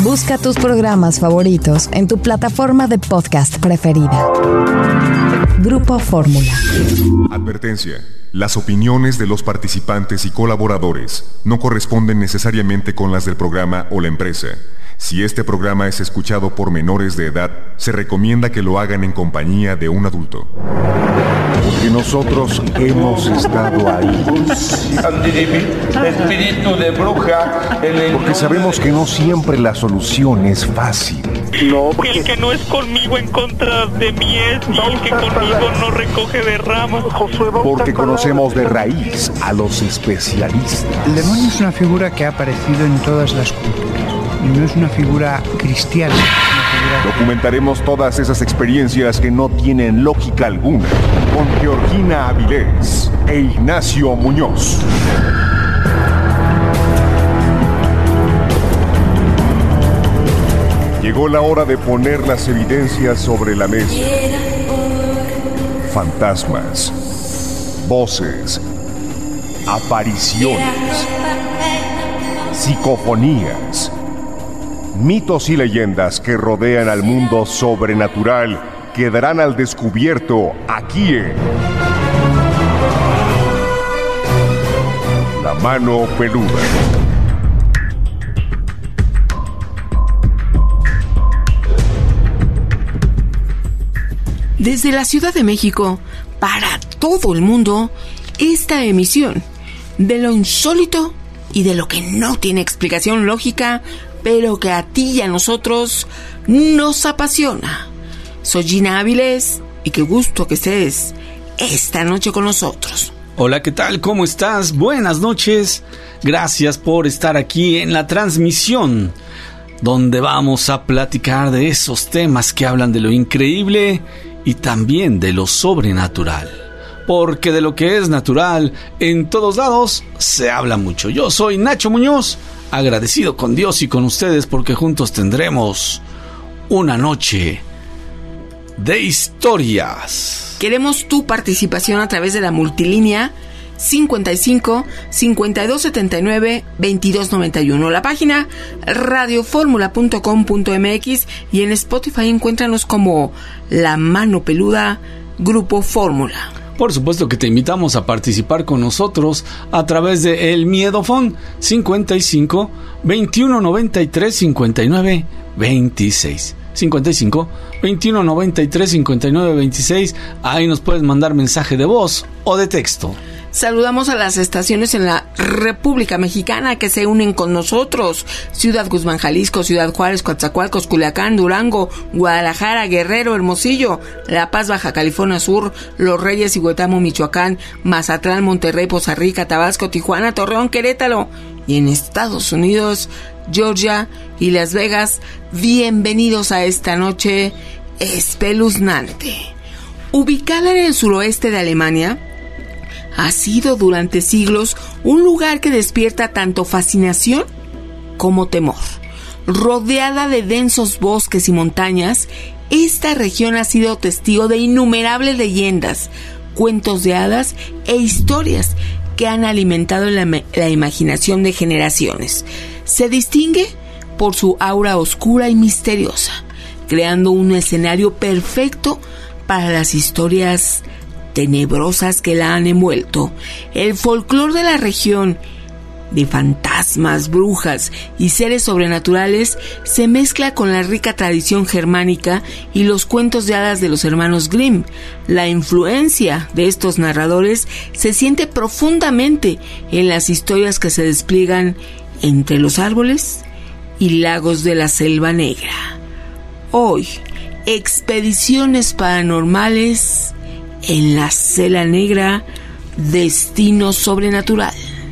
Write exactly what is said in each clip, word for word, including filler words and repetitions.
Busca tus programas favoritos en tu plataforma de podcast preferida. Grupo Fórmula. Advertencia. Las opiniones de los participantes y colaboradores no corresponden necesariamente con las del programa o la empresa. Si este programa es escuchado por menores de edad, se recomienda que lo hagan en compañía de un adulto. Porque nosotros hemos estado ahí. Espíritu de bruja. Porque sabemos que no siempre la solución es fácil. No, porque... El que no es conmigo en contra de mí es, y el que conmigo no recoge de ramas. Porque conocemos de raíz a los especialistas. El demonio es una figura que ha aparecido en todas las culturas. Y no es una figura cristiana. Es una figura... Documentaremos todas esas experiencias que no tienen lógica alguna con Georgina Avilés e Ignacio Muñoz. Llegó la hora de poner las evidencias sobre la mesa. Fantasmas, voces, apariciones, psicofonías, mitos y leyendas que rodean al mundo sobrenatural quedarán al descubierto aquí en La Mano Peluda. Desde la Ciudad de México, para todo el mundo, esta emisión de lo insólito y de lo que no tiene explicación lógica, pero que a ti y a nosotros nos apasiona. Soy Gina Avilés y qué gusto que estés esta noche con nosotros. Hola, ¿qué tal? ¿Cómo estás? Buenas noches. Gracias por estar aquí en la transmisión, donde vamos a platicar de esos temas que hablan de lo increíble y también de lo sobrenatural. Porque de lo que es natural, en todos lados se habla mucho. Yo soy Nacho Muñoz, agradecido con Dios y con ustedes porque juntos tendremos una noche de historias. Queremos tu participación a través de la multilínea cincuenta y cinco, cincuenta y dos setenta y nueve, veintidós noventa y uno, la página radio fórmula punto com punto m x y en Spotify encuéntranos como La Mano Peluda Grupo Fórmula. Por supuesto que te invitamos a participar con nosotros a través de el Miedofón cincuenta y cinco, veintiuno noventa y tres, cincuenta y nueve, veintiséis. cincuenta y cinco, veintiuno noventa y tres, cincuenta y nueve, veintiséis. Ahí nos puedes mandar mensaje de voz o de texto. Saludamos a las estaciones en la República Mexicana que se unen con nosotros: Ciudad Guzmán, Jalisco; Ciudad Juárez, Coatzacoalcos, Culiacán, Durango, Guadalajara, Guerrero, Hermosillo, La Paz, Baja California Sur, Los Reyes y Huetamo, Michoacán; Mazatlán, Monterrey, Poza Rica, Tabasco, Tijuana, Torreón, Querétaro, y en Estados Unidos, Georgia y Las Vegas. Bienvenidos a esta noche espeluznante. Ubicada en el suroeste de Alemania, ha sido durante siglos un lugar que despierta tanto fascinación como temor. Rodeada de densos bosques y montañas, esta región ha sido testigo de innumerables leyendas, cuentos de hadas e historias que han alimentado la, la imaginación de generaciones. Se distingue por su aura oscura y misteriosa, creando un escenario perfecto para las historias tenebrosas que la han envuelto. El folclore de la región, de fantasmas, brujas y seres sobrenaturales, se mezcla con la rica tradición germánica y los cuentos de hadas de los hermanos Grimm. La influencia de estos narradores se siente profundamente en las historias que se despliegan entre los árboles y lagos de la Selva Negra. Hoy, expediciones paranormales en la Selva Negra, destino sobrenatural.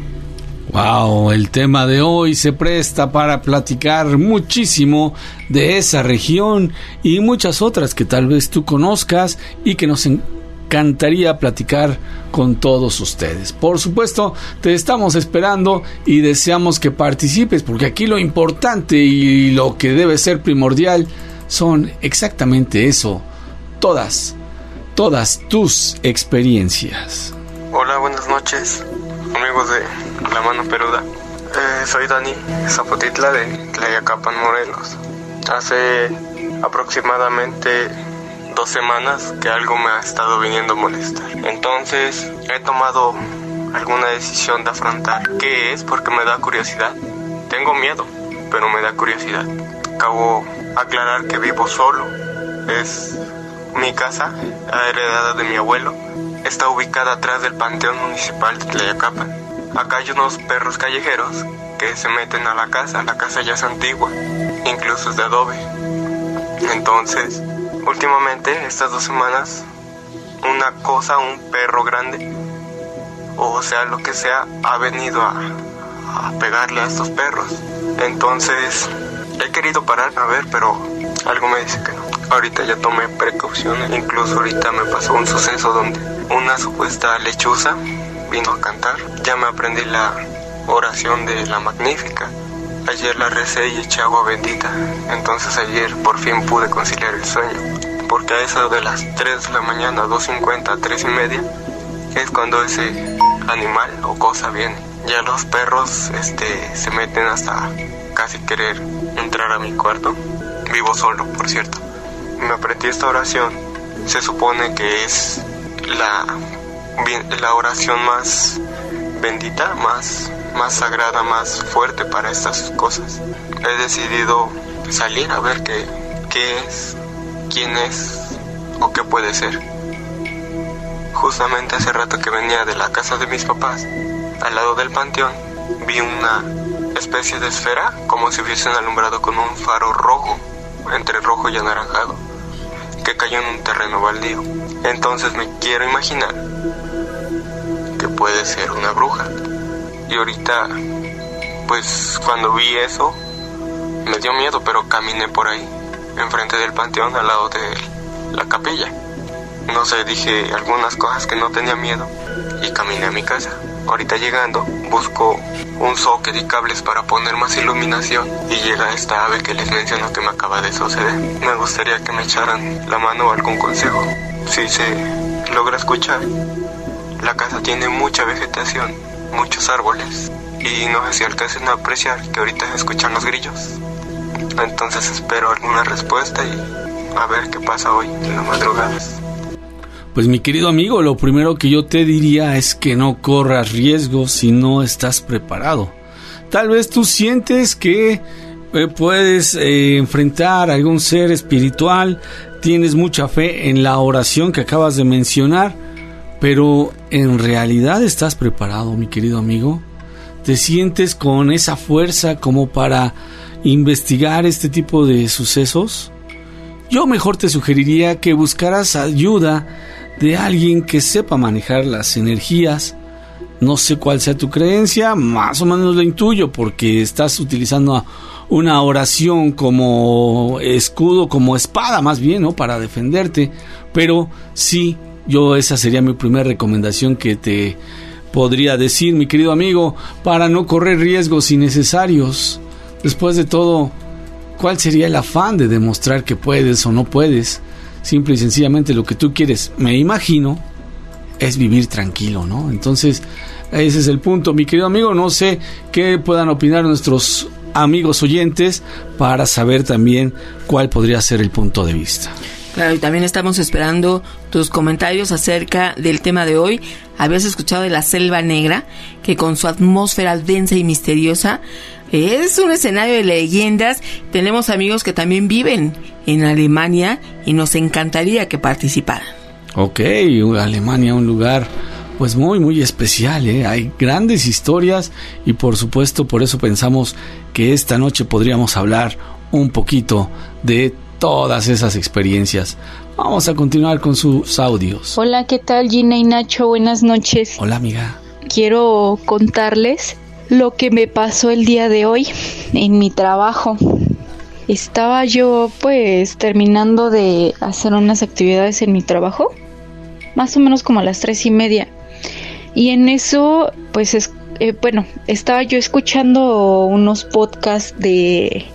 Wow, el tema de hoy se presta para platicar muchísimo de esa región y muchas otras que tal vez tú conozcas y que nos encantaría platicar con todos ustedes. Por supuesto, te estamos esperando y deseamos que participes, porque aquí lo importante y lo que debe ser primordial son exactamente eso, todas, todas tus experiencias. Hola, buenas noches, amigos de La Mano Peluda. Eh, soy Dani Zapotitla de Tlayacapan, Morelos. Hace aproximadamente dos semanas que algo me ha estado viniendo a molestar. Entonces he tomado alguna decisión de afrontar qué es, porque me da curiosidad. Tengo miedo, pero me da curiosidad. Acabo de aclarar que vivo solo. Es mi casa, heredada de mi abuelo. Está ubicada atrás del Panteón Municipal de Tlayacapan. Acá hay unos perros callejeros que se meten a la casa. La casa ya es antigua, incluso es de adobe. Entonces, últimamente, estas dos semanas, una cosa, un perro grande, o sea, lo que sea, ha venido a, a pegarle a estos perros. Entonces, he querido parar a ver, pero algo me dice que no. Ahorita ya tomé precauciones. Incluso ahorita me pasó un suceso donde una supuesta lechuza vino a cantar. Ya me aprendí la oración de la Magnífica. Ayer la recé y eché agua bendita. Entonces ayer por fin pude conciliar el sueño. Porque a eso de las tres de la mañana, dos cincuenta, tres y media, es cuando ese animal o cosa viene. Ya los perros este, se meten hasta casi querer entrar a mi cuarto. Vivo solo, por cierto. Me aprendí esta oración. Se supone que es la, la oración más bendita, más, más sagrada, más fuerte para estas cosas. He decidido salir a ver qué, qué es, quién es o qué puede ser. Justamente hace rato que venía de la casa de mis papás, al lado del panteón, vi una especie de esfera, como si hubiesen alumbrado con un faro rojo, entre rojo y anaranjado, que cayó en un terreno baldío. Entonces me quiero imaginar que puede ser una bruja. Y ahorita, pues cuando vi eso, me dio miedo, pero caminé por ahí, enfrente del panteón, al lado de la capilla. No sé, dije algunas cosas que no tenía miedo y caminé a mi casa. Ahorita llegando, busco un socket y cables para poner más iluminación y llega esta ave que les menciono que me acaba de suceder. Me gustaría que me echaran la mano o algún consejo. Si se logra escuchar, la casa tiene mucha vegetación, muchos árboles y no sé si alcancen a apreciar que ahorita se escuchan los grillos. Entonces espero alguna respuesta y a ver qué pasa hoy en la madrugada. Pues mi querido amigo, lo primero que yo te diría es que no corras riesgos si no estás preparado. Tal vez tú sientes que eh, puedes eh, enfrentar a algún ser espiritual, tienes mucha fe en la oración que acabas de mencionar, pero ¿en realidad estás preparado, mi querido amigo? ¿Te sientes con esa fuerza como para investigar este tipo de sucesos? Yo mejor te sugeriría que buscaras ayuda de alguien que sepa manejar las energías. No sé cuál sea tu creencia, más o menos lo intuyo porque estás utilizando una oración como escudo, como espada más bien, ¿no? Para defenderte, pero sí, yo esa sería mi primera recomendación que te podría decir, mi querido amigo, para no correr riesgos innecesarios. Después de todo, ¿cuál sería el afán de demostrar que puedes o no puedes? Simple y sencillamente lo que tú quieres, me imagino, es vivir tranquilo, ¿no? Entonces, ese es el punto, mi querido amigo. No sé qué puedan opinar nuestros amigos oyentes para saber también cuál podría ser el punto de vista. Claro, y también estamos esperando tus comentarios acerca del tema de hoy. ¿Habías escuchado de la Selva Negra? Que con su atmósfera densa y misteriosa es un escenario de leyendas. Tenemos amigos que también viven en Alemania y nos encantaría que participaran. Ok, Alemania, un lugar pues muy muy especial, ¿eh? Hay grandes historias y por supuesto por eso pensamos que esta noche podríamos hablar un poquito de todas esas experiencias. Vamos a continuar con sus audios. Hola, ¿qué tal, Gina y Nacho? Buenas noches. Hola, amiga. Quiero contarles lo que me pasó el día de hoy en mi trabajo. Estaba yo pues terminando de hacer unas actividades en mi trabajo, más o menos como a las tres y media, y en eso pues es, eh, bueno, estaba yo escuchando unos podcasts de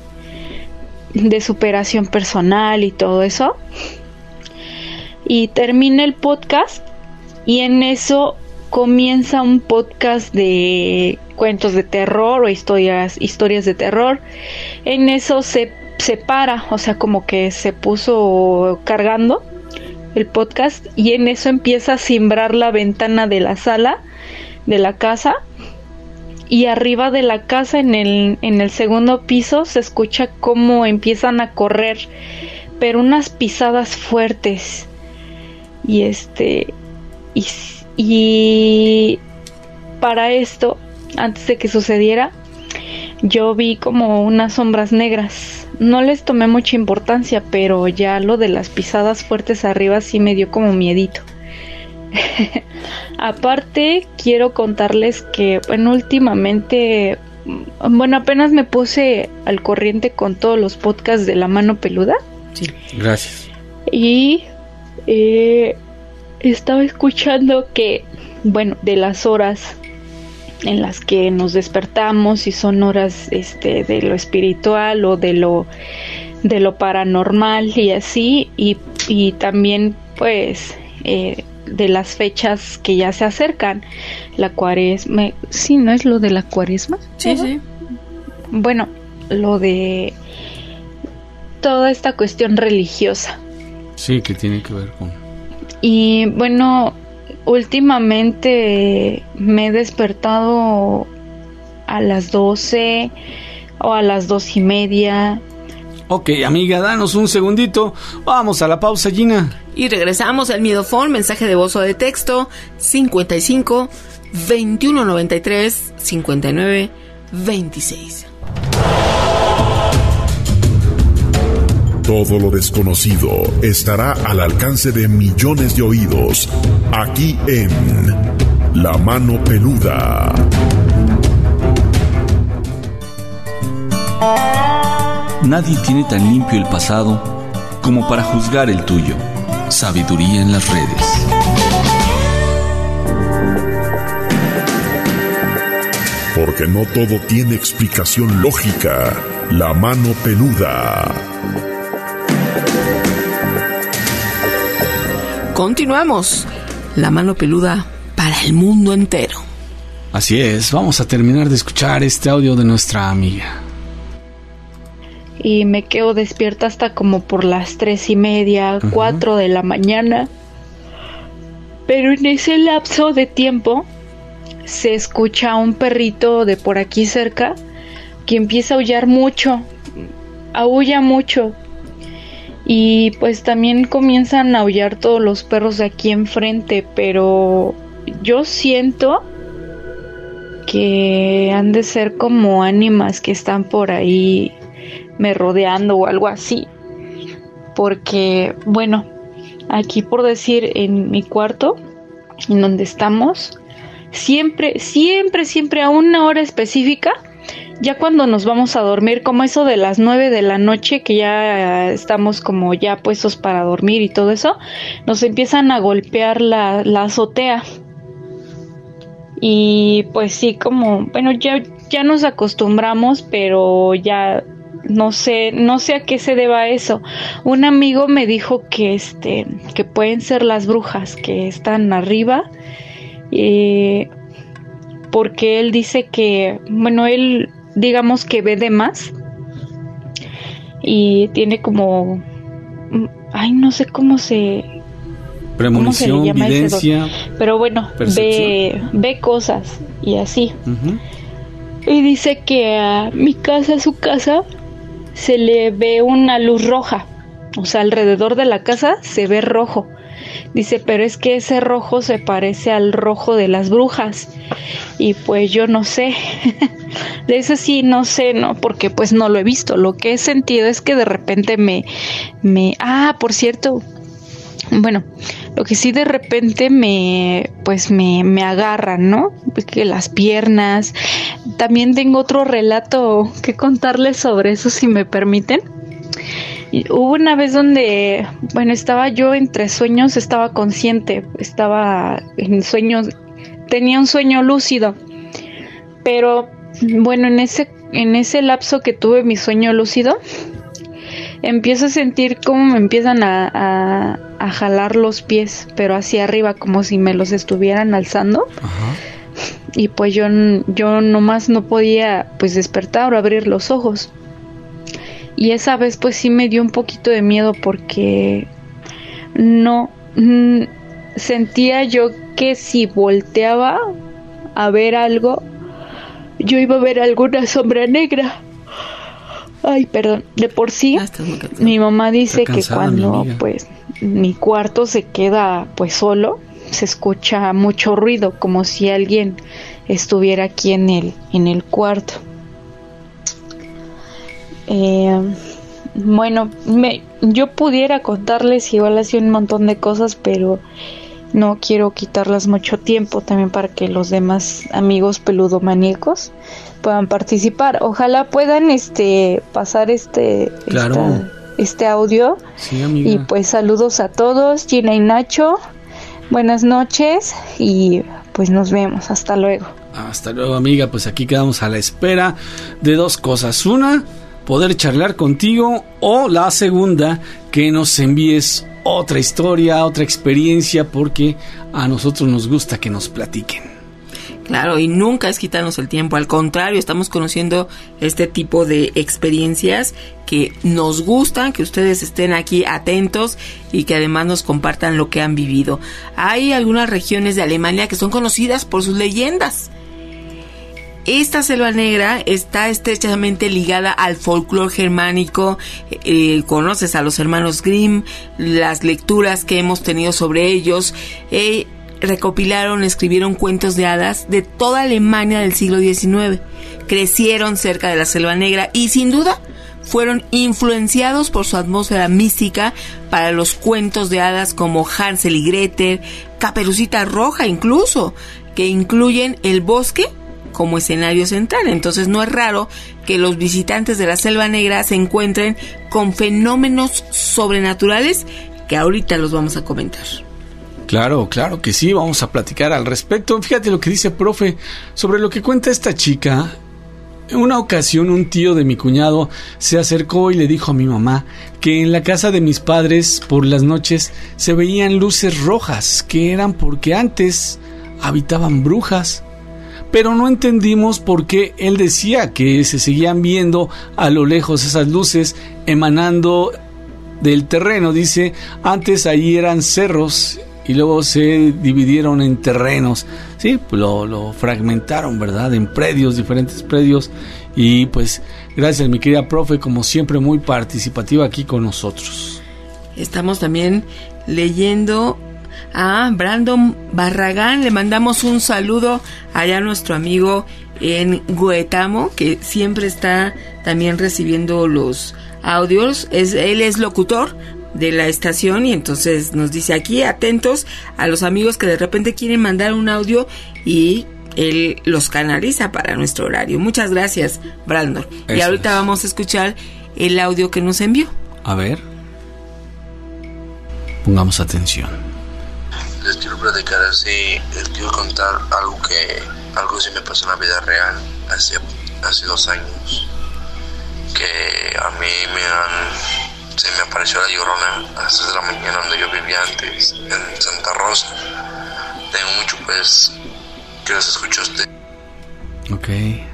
de superación personal y todo eso, y terminé el podcast y en eso comienza un podcast de cuentos de terror o historias, historias de terror. En eso se, se para, o sea, como que se puso cargando el podcast y en eso empieza a cimbrar la ventana de la sala de la casa. Y arriba de la casa, en el, en el segundo piso, se escucha cómo empiezan a correr, pero unas pisadas fuertes. Y este, y, y para esto, antes de que sucediera, yo vi como unas sombras negras. No les tomé mucha importancia, pero ya lo de las pisadas fuertes arriba sí me dio como miedito. Aparte, quiero contarles que, bueno, últimamente, bueno, apenas me puse al corriente con todos los podcasts de La Mano Peluda. Sí, gracias. Y eh, estaba escuchando que, bueno, de las horas en las que nos despertamos y son horas este, de lo espiritual o de lo, de lo paranormal y así, y, y también, pues, eh, de las fechas que ya se acercan, la cuaresma, sí, ¿no es lo de la cuaresma? Sí, sí. Bueno, lo de toda esta cuestión religiosa. Sí, que tiene que ver con... Y bueno, últimamente me he despertado a las doce o a las dos y media. Ok, amiga, danos un segundito. Vamos a la pausa, Gina. Y regresamos al Miedofón, mensaje de voz o de texto cincuenta y cinco, veintiuno noventa y tres, cincuenta y nueve, veintiséis. Todo lo desconocido estará al alcance de millones de oídos, aquí en La Mano Peluda. Nadie tiene tan limpio el pasado como para juzgar el tuyo. Sabiduría en las redes. Porque no todo tiene explicación lógica. La Mano Peluda. Continuamos. La Mano Peluda para el mundo entero. Así es, vamos a terminar de escuchar este audio de nuestra amiga. Y me quedo despierta hasta como por las tres y media, uh-huh. cuatro de la mañana. Pero en ese lapso de tiempo se escucha un perrito de por aquí cerca que empieza a aullar mucho, aúlla mucho. Y pues también comienzan a aullar todos los perros de aquí enfrente, pero yo siento que han de ser como ánimas que están por ahí me rodeando o algo así, porque bueno, aquí por decir en mi cuarto en donde estamos, siempre, siempre, siempre a una hora específica, ya cuando nos vamos a dormir, como eso de las nueve de la noche, que ya estamos como ya puestos para dormir y todo eso, nos empiezan a golpear la, la azotea. Y pues sí, como, bueno, ya, ya nos acostumbramos, pero ya no sé, no sé a qué se deba eso. Un amigo me dijo que este, que pueden ser las brujas que están arriba, eh, porque él dice que, bueno, él digamos que ve de más y tiene como, ay, no sé cómo se, premonición, ¿cómo se le llama videncia, ese don? Pero bueno, ve, ve cosas y así. Uh-huh. Y dice que a mi casa, a su casa, se le ve una luz roja, o sea, alrededor de la casa se ve rojo. Dice, pero es que ese rojo se parece al rojo de las brujas. Y pues yo no sé. De eso sí no sé, no, porque pues no lo he visto. Lo que he sentido es que de repente me, me, ah, por cierto, bueno, lo que sí de repente me, pues me, me agarran, ¿no? Que las piernas. También tengo otro relato que contarles sobre eso, si me permiten. Y hubo una vez donde, bueno, estaba yo entre sueños, estaba consciente, estaba en sueños, tenía un sueño lúcido, pero bueno, en ese, en ese lapso que tuve mi sueño lúcido, empiezo a sentir cómo me empiezan a, a, a jalar los pies, pero hacia arriba, como si me los estuvieran alzando. Ajá. Y pues yo, yo nomás no podía pues despertar o abrir los ojos. Y esa vez pues sí me dio un poquito de miedo porque no mm, sentía yo que si volteaba a ver algo, yo iba a ver alguna sombra negra. Ay, perdón, de por sí mi mamá dice que cuando pues mi cuarto se queda pues solo, se escucha mucho ruido, como si alguien estuviera aquí en el en el cuarto. Eh, bueno, me, yo pudiera contarles igual así un montón de cosas, pero no quiero quitarles mucho tiempo también para que los demás amigos peludomaníacos puedan participar. Ojalá puedan este pasar este claro. esta, este audio. Sí, amiga. Y pues saludos a todos, Gina y Nacho. Buenas noches y pues nos vemos. Hasta luego. Hasta luego, amiga. Pues aquí quedamos a la espera de dos cosas. Una, poder charlar contigo, o la segunda, que nos envíes otra historia, otra experiencia, porque a nosotros nos gusta que nos platiquen. Claro, y nunca es quitarnos el tiempo, al contrario, estamos conociendo este tipo de experiencias que nos gustan, que ustedes estén aquí atentos y que además nos compartan lo que han vivido. Hay algunas regiones de Alemania que son conocidas por sus leyendas. Esta selva negra está estrechamente ligada al folclore germánico. Eh, conoces a los hermanos Grimm, las lecturas que hemos tenido sobre ellos. Eh, recopilaron, escribieron cuentos de hadas de toda Alemania del siglo diecinueve. Crecieron cerca de la selva negra y sin duda fueron influenciados por su atmósfera mística para los cuentos de hadas como Hansel y Gretel, Caperucita Roja incluso, que incluyen el bosque como escenario central. Entonces no es raro que los visitantes de la selva negra se encuentren con fenómenos sobrenaturales que ahorita los vamos a comentar. Claro, claro que sí, vamos a platicar al respecto. Fíjate lo que dice profe sobre lo que cuenta esta chica. En una ocasión un tío de mi cuñado se acercó y le dijo a mi mamá que en la casa de mis padres por las noches se veían luces rojas, que eran porque antes habitaban brujas. Pero no entendimos por qué él decía que se seguían viendo a lo lejos esas luces emanando del terreno. Dice, antes ahí eran cerros y luego se dividieron en terrenos. Sí, pues lo, lo fragmentaron, ¿verdad? En predios, diferentes predios. Y pues gracias, mi querida profe, como siempre muy participativa aquí con nosotros. Estamos también leyendo a Brandon Barragán. Le mandamos un saludo allá a nuestro amigo en Goetamo, que siempre está también recibiendo los audios. Es, él es locutor de la estación y entonces nos dice aquí, atentos a los amigos que de repente quieren mandar un audio y él los canaliza para nuestro horario. Muchas gracias, Brandon. Eso y ahorita es. Vamos a escuchar el audio que nos envió. A ver, pongamos atención. Les quiero platicar así, les quiero contar algo que algo sí me pasó en la vida real hace, hace dos años, que a mí me han se me apareció la Llorona a las tres de la mañana donde yo vivía antes, en Santa Rosa. Tengo mucho pues que los escucho a ustedes. Ok.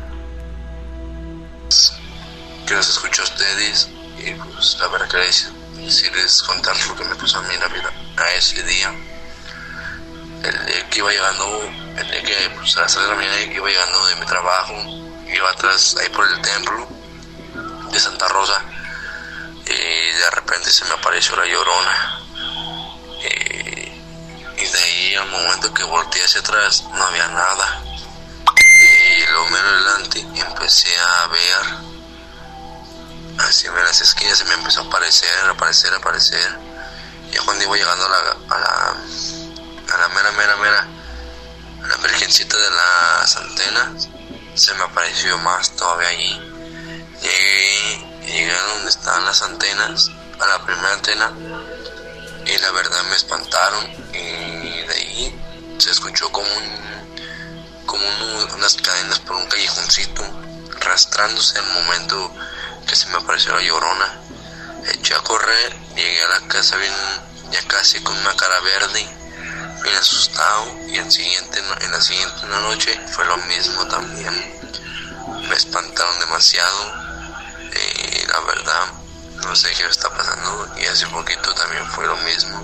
Que los escucho a ustedes y pues la verdad que les, si les contar lo que me pasó a mí en la vida a ese día. El día que iba llegando, el día que pues, a las tres de la mañana iba llegando de mi trabajo, iba atrás ahí por el templo de Santa Rosa y de repente se me apareció la Llorona y, y de ahí al momento que volteé hacia atrás no había nada y luego menos adelante empecé a ver así en las esquinas, se me empezó a aparecer, aparecer, aparecer y ya cuando iba llegando a la, a la a la mera, mera, mera, a la virgencita de las antenas, se me apareció más todavía allí. Llegué, llegué a donde estaban las antenas, a la primera antena, y la verdad me espantaron, y de ahí se escuchó como un, como un, unas cadenas por un callejoncito, arrastrándose al momento que se me apareció la Llorona. Eché a correr, llegué a la casa bien, ya casi con una cara verde, bien asustado, y en, siguiente, en la siguiente noche fue lo mismo también. Me espantaron demasiado, eh, la verdad, no sé qué está pasando, y hace poquito también fue lo mismo.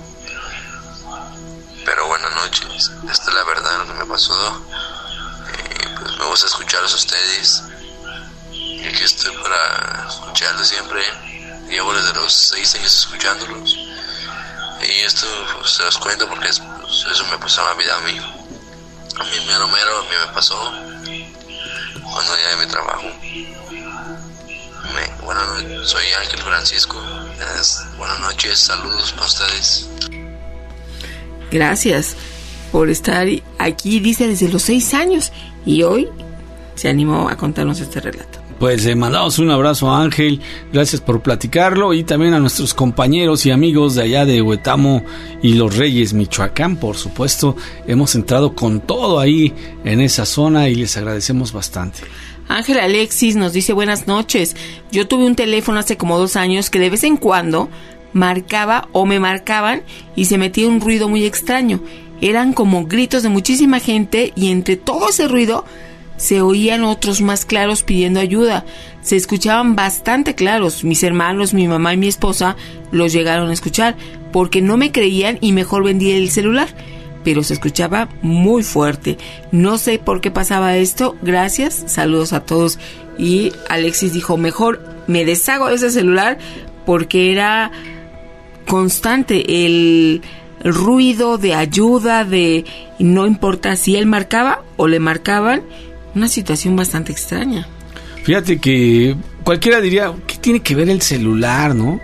Pero buenas noches, esta es la verdad lo que me pasó. Eh, pues me gusta escucharlos a ustedes, y aquí estoy para escucharlos siempre. Llevo desde los seis años escuchándolos, y esto pues, se los cuento porque es, pues, eso me pasó en la vida a mí. A mí mero mero, a mí me pasó cuando ya de mi trabajo. Me, bueno, soy Ángel Francisco. Buenas noches, saludos para ustedes. Gracias por estar aquí, dice, desde los seis años, y hoy se animó a contarnos este relato. Pues le mandamos un abrazo a Ángel, gracias por platicarlo, y también a nuestros compañeros y amigos de allá de Huetamo y Los Reyes, Michoacán, por supuesto. Hemos entrado con todo ahí en esa zona y les agradecemos bastante. Ángel Alexis nos dice: buenas noches, yo tuve un teléfono hace como dos años que de vez en cuando marcaba o me marcaban y se metía un ruido muy extraño. Eran como gritos de muchísima gente, y entre todo ese ruido se oían otros más claros pidiendo ayuda. Se escuchaban bastante claros. Mis hermanos, mi mamá y mi esposa los llegaron a escuchar porque no me creían y mejor vendí el celular. Pero se escuchaba muy fuerte. No sé por qué pasaba esto. Gracias, saludos a todos. Y Alexis dijo: mejor me deshago de ese celular porque era constante el ruido de ayuda, de no importa si él marcaba o le marcaban. Una situación bastante extraña. Fíjate que cualquiera diría: ¿qué tiene que ver el celular, no?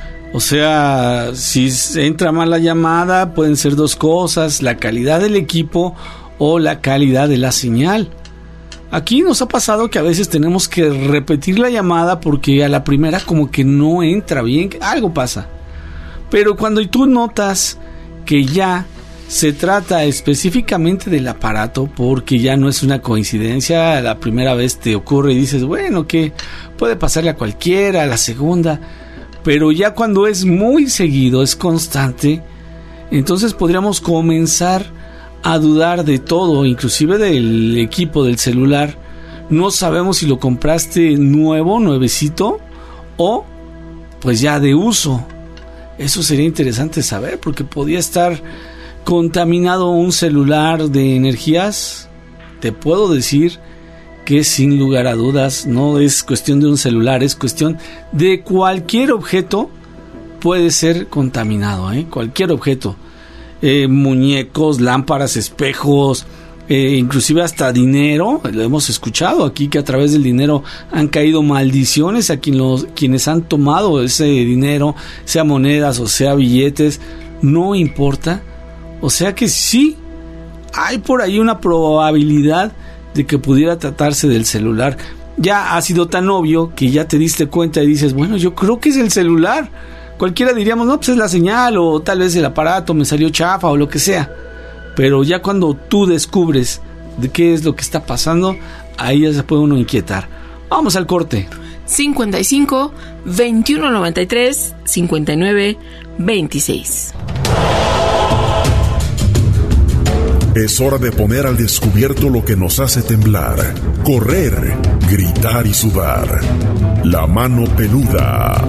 O sea, si entra mal la llamada, pueden ser dos cosas: la calidad del equipo o la calidad de la señal. Aquí nos ha pasado que a veces tenemos que repetir la llamada porque a la primera como que no entra bien, algo pasa. Pero cuando tú notas que ya se trata específicamente del aparato, porque ya no es una coincidencia, la primera vez te ocurre y dices, bueno, que puede pasarle a cualquiera, a la segunda, pero ya cuando es muy seguido, es constante, entonces podríamos comenzar a dudar de todo, inclusive del equipo del celular. No sabemos si lo compraste nuevo, nuevecito, o pues ya de uso. Eso sería interesante saber, porque podía estar contaminado un celular de energías. Te puedo decir que sin lugar a dudas no es cuestión de un celular, es cuestión de cualquier objeto puede ser contaminado, ¿eh? Cualquier objeto, eh, muñecos, lámparas, espejos, eh, inclusive hasta dinero. Lo hemos escuchado aquí que a través del dinero han caído maldiciones a quien los, quienes han tomado ese dinero, sea monedas o sea billetes, no importa. O sea que sí, hay por ahí una probabilidad de que pudiera tratarse del celular. Ya ha sido tan obvio que ya te diste cuenta y dices, bueno, yo creo que es el celular. Cualquiera diríamos, no, pues es la señal, o tal vez el aparato me salió chafa o lo que sea. Pero ya cuando tú descubres de qué es lo que está pasando, ahí ya se puede uno inquietar. Vamos al corte. cincuenta y cinco, veintiuno noventa y tres, cincuenta y nueve, veintiséis. Es hora de poner al descubierto lo que nos hace temblar, correr, gritar y sudar. La mano peluda.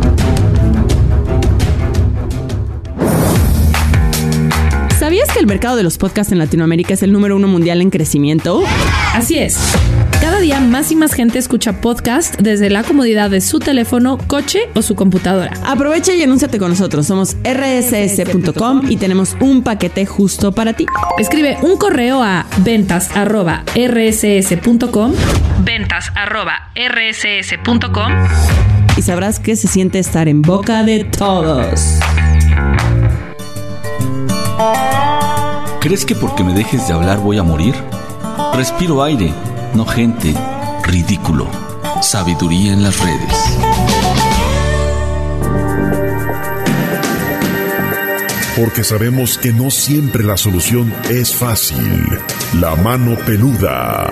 ¿Sabías que el mercado de los podcasts en Latinoamérica es el número uno mundial en crecimiento? Así es. Cada día más y más gente escucha podcast desde la comodidad de su teléfono, coche o su computadora. Aprovecha y anúnciate con nosotros. Somos erre ese ese punto com y tenemos un paquete justo para ti. Escribe un correo a ventas arroba erre ese ese punto com, ventas arroba erre ese ese punto com, y sabrás que se siente estar en boca de todos. ¿Crees que porque me dejes de hablar voy a morir? Respiro aire, no gente. Ridículo. Sabiduría en las redes. Porque sabemos que no siempre la solución es fácil. La mano peluda.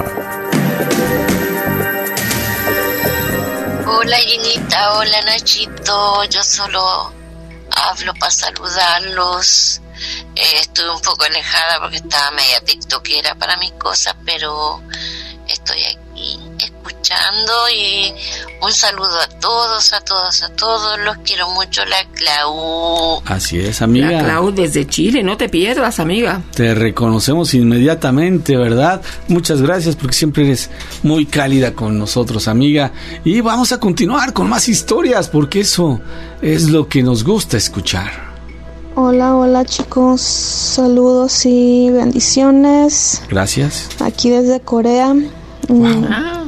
Hola Ginita, hola Nachito. Yo solo hablo para saludarlos. Eh, estuve un poco alejada porque estaba media tiktokera para mis cosas, pero estoy aquí escuchando y un saludo a todos, a todos, a todos. Los quiero mucho, la Clau. Así es, amiga. La Clau desde Chile, no te pierdas, amiga. Te reconocemos inmediatamente, ¿verdad? Muchas gracias porque siempre eres muy cálida con nosotros, amiga. Y vamos a continuar con más historias porque eso es lo que nos gusta escuchar. Hola, hola chicos, saludos y bendiciones. Gracias. Aquí desde Corea. Wow.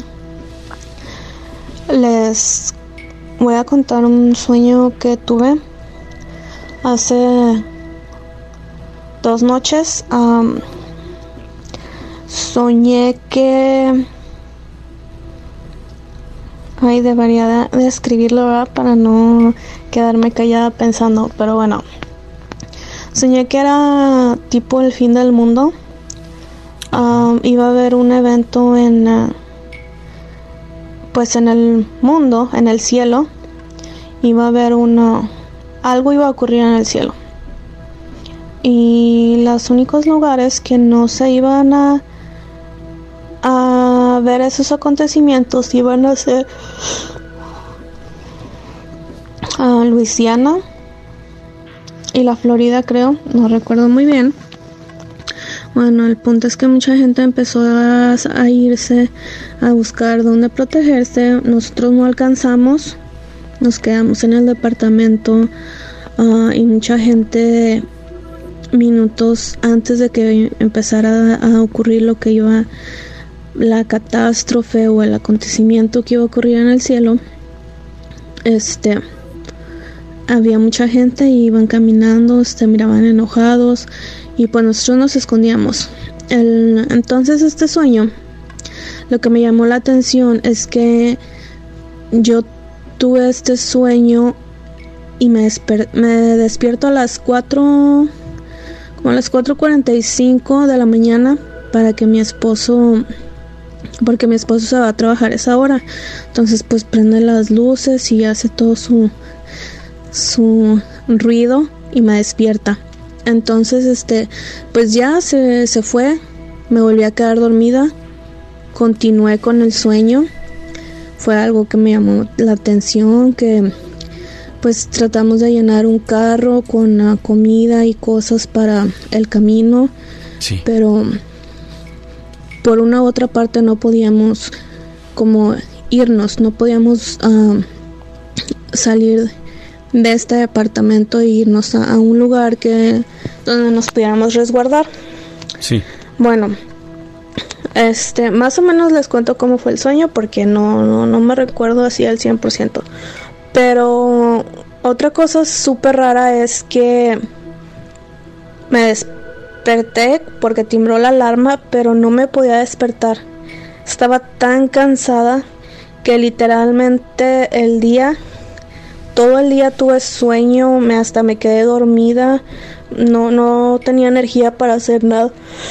Les voy a contar un sueño que tuve hace dos noches. Um, soñé que... Ay, debería de, de escribirlo, ¿verdad? Para no quedarme callada pensando, pero bueno. Soñé que era tipo el fin del mundo. Um, iba a haber un evento en... Uh, pues en el mundo, en el cielo. Iba a haber una... Algo iba a ocurrir en el cielo. Y los únicos lugares que no se iban a... a ver esos acontecimientos iban a ser... Uh, Luisiana y la Florida, creo, no recuerdo muy bien. Bueno, el punto es que mucha gente empezó a, a irse a buscar dónde protegerse. Nosotros no alcanzamos, nos quedamos en el departamento uh, y mucha gente minutos antes de que empezara a, a ocurrir lo que iba, la catástrofe o el acontecimiento que iba a ocurrir en el cielo, este... había mucha gente y iban caminando, se miraban enojados y pues nosotros nos escondíamos. El, entonces este sueño, lo que me llamó la atención es que yo tuve este sueño y me, desper, me despierto a las cuatro, como a las cuatro cuarenta y cinco de la mañana para que mi esposo, porque mi esposo se va a trabajar a esa hora. Entonces pues prende las luces y hace todo su su ruido y me despierta. Entonces este pues ya se, se fue, me volví a quedar dormida, continué con el sueño. Fue algo que me llamó la atención, que pues tratamos de llenar un carro con uh, comida y cosas para el camino, sí. Pero por una u otra parte no podíamos como irnos, no podíamos uh, salir de este departamento e irnos a, a un lugar que donde nos pudiéramos resguardar. Sí. Bueno, este, más o menos les cuento cómo fue el sueño porque no, no, no me recuerdo así al cien por ciento. Pero otra cosa súper rara es que me desperté porque timbró la alarma, pero no me podía despertar. Estaba tan cansada que literalmente el día... Todo el día tuve sueño, me hasta me quedé dormida, no, no tenía energía para hacer nada.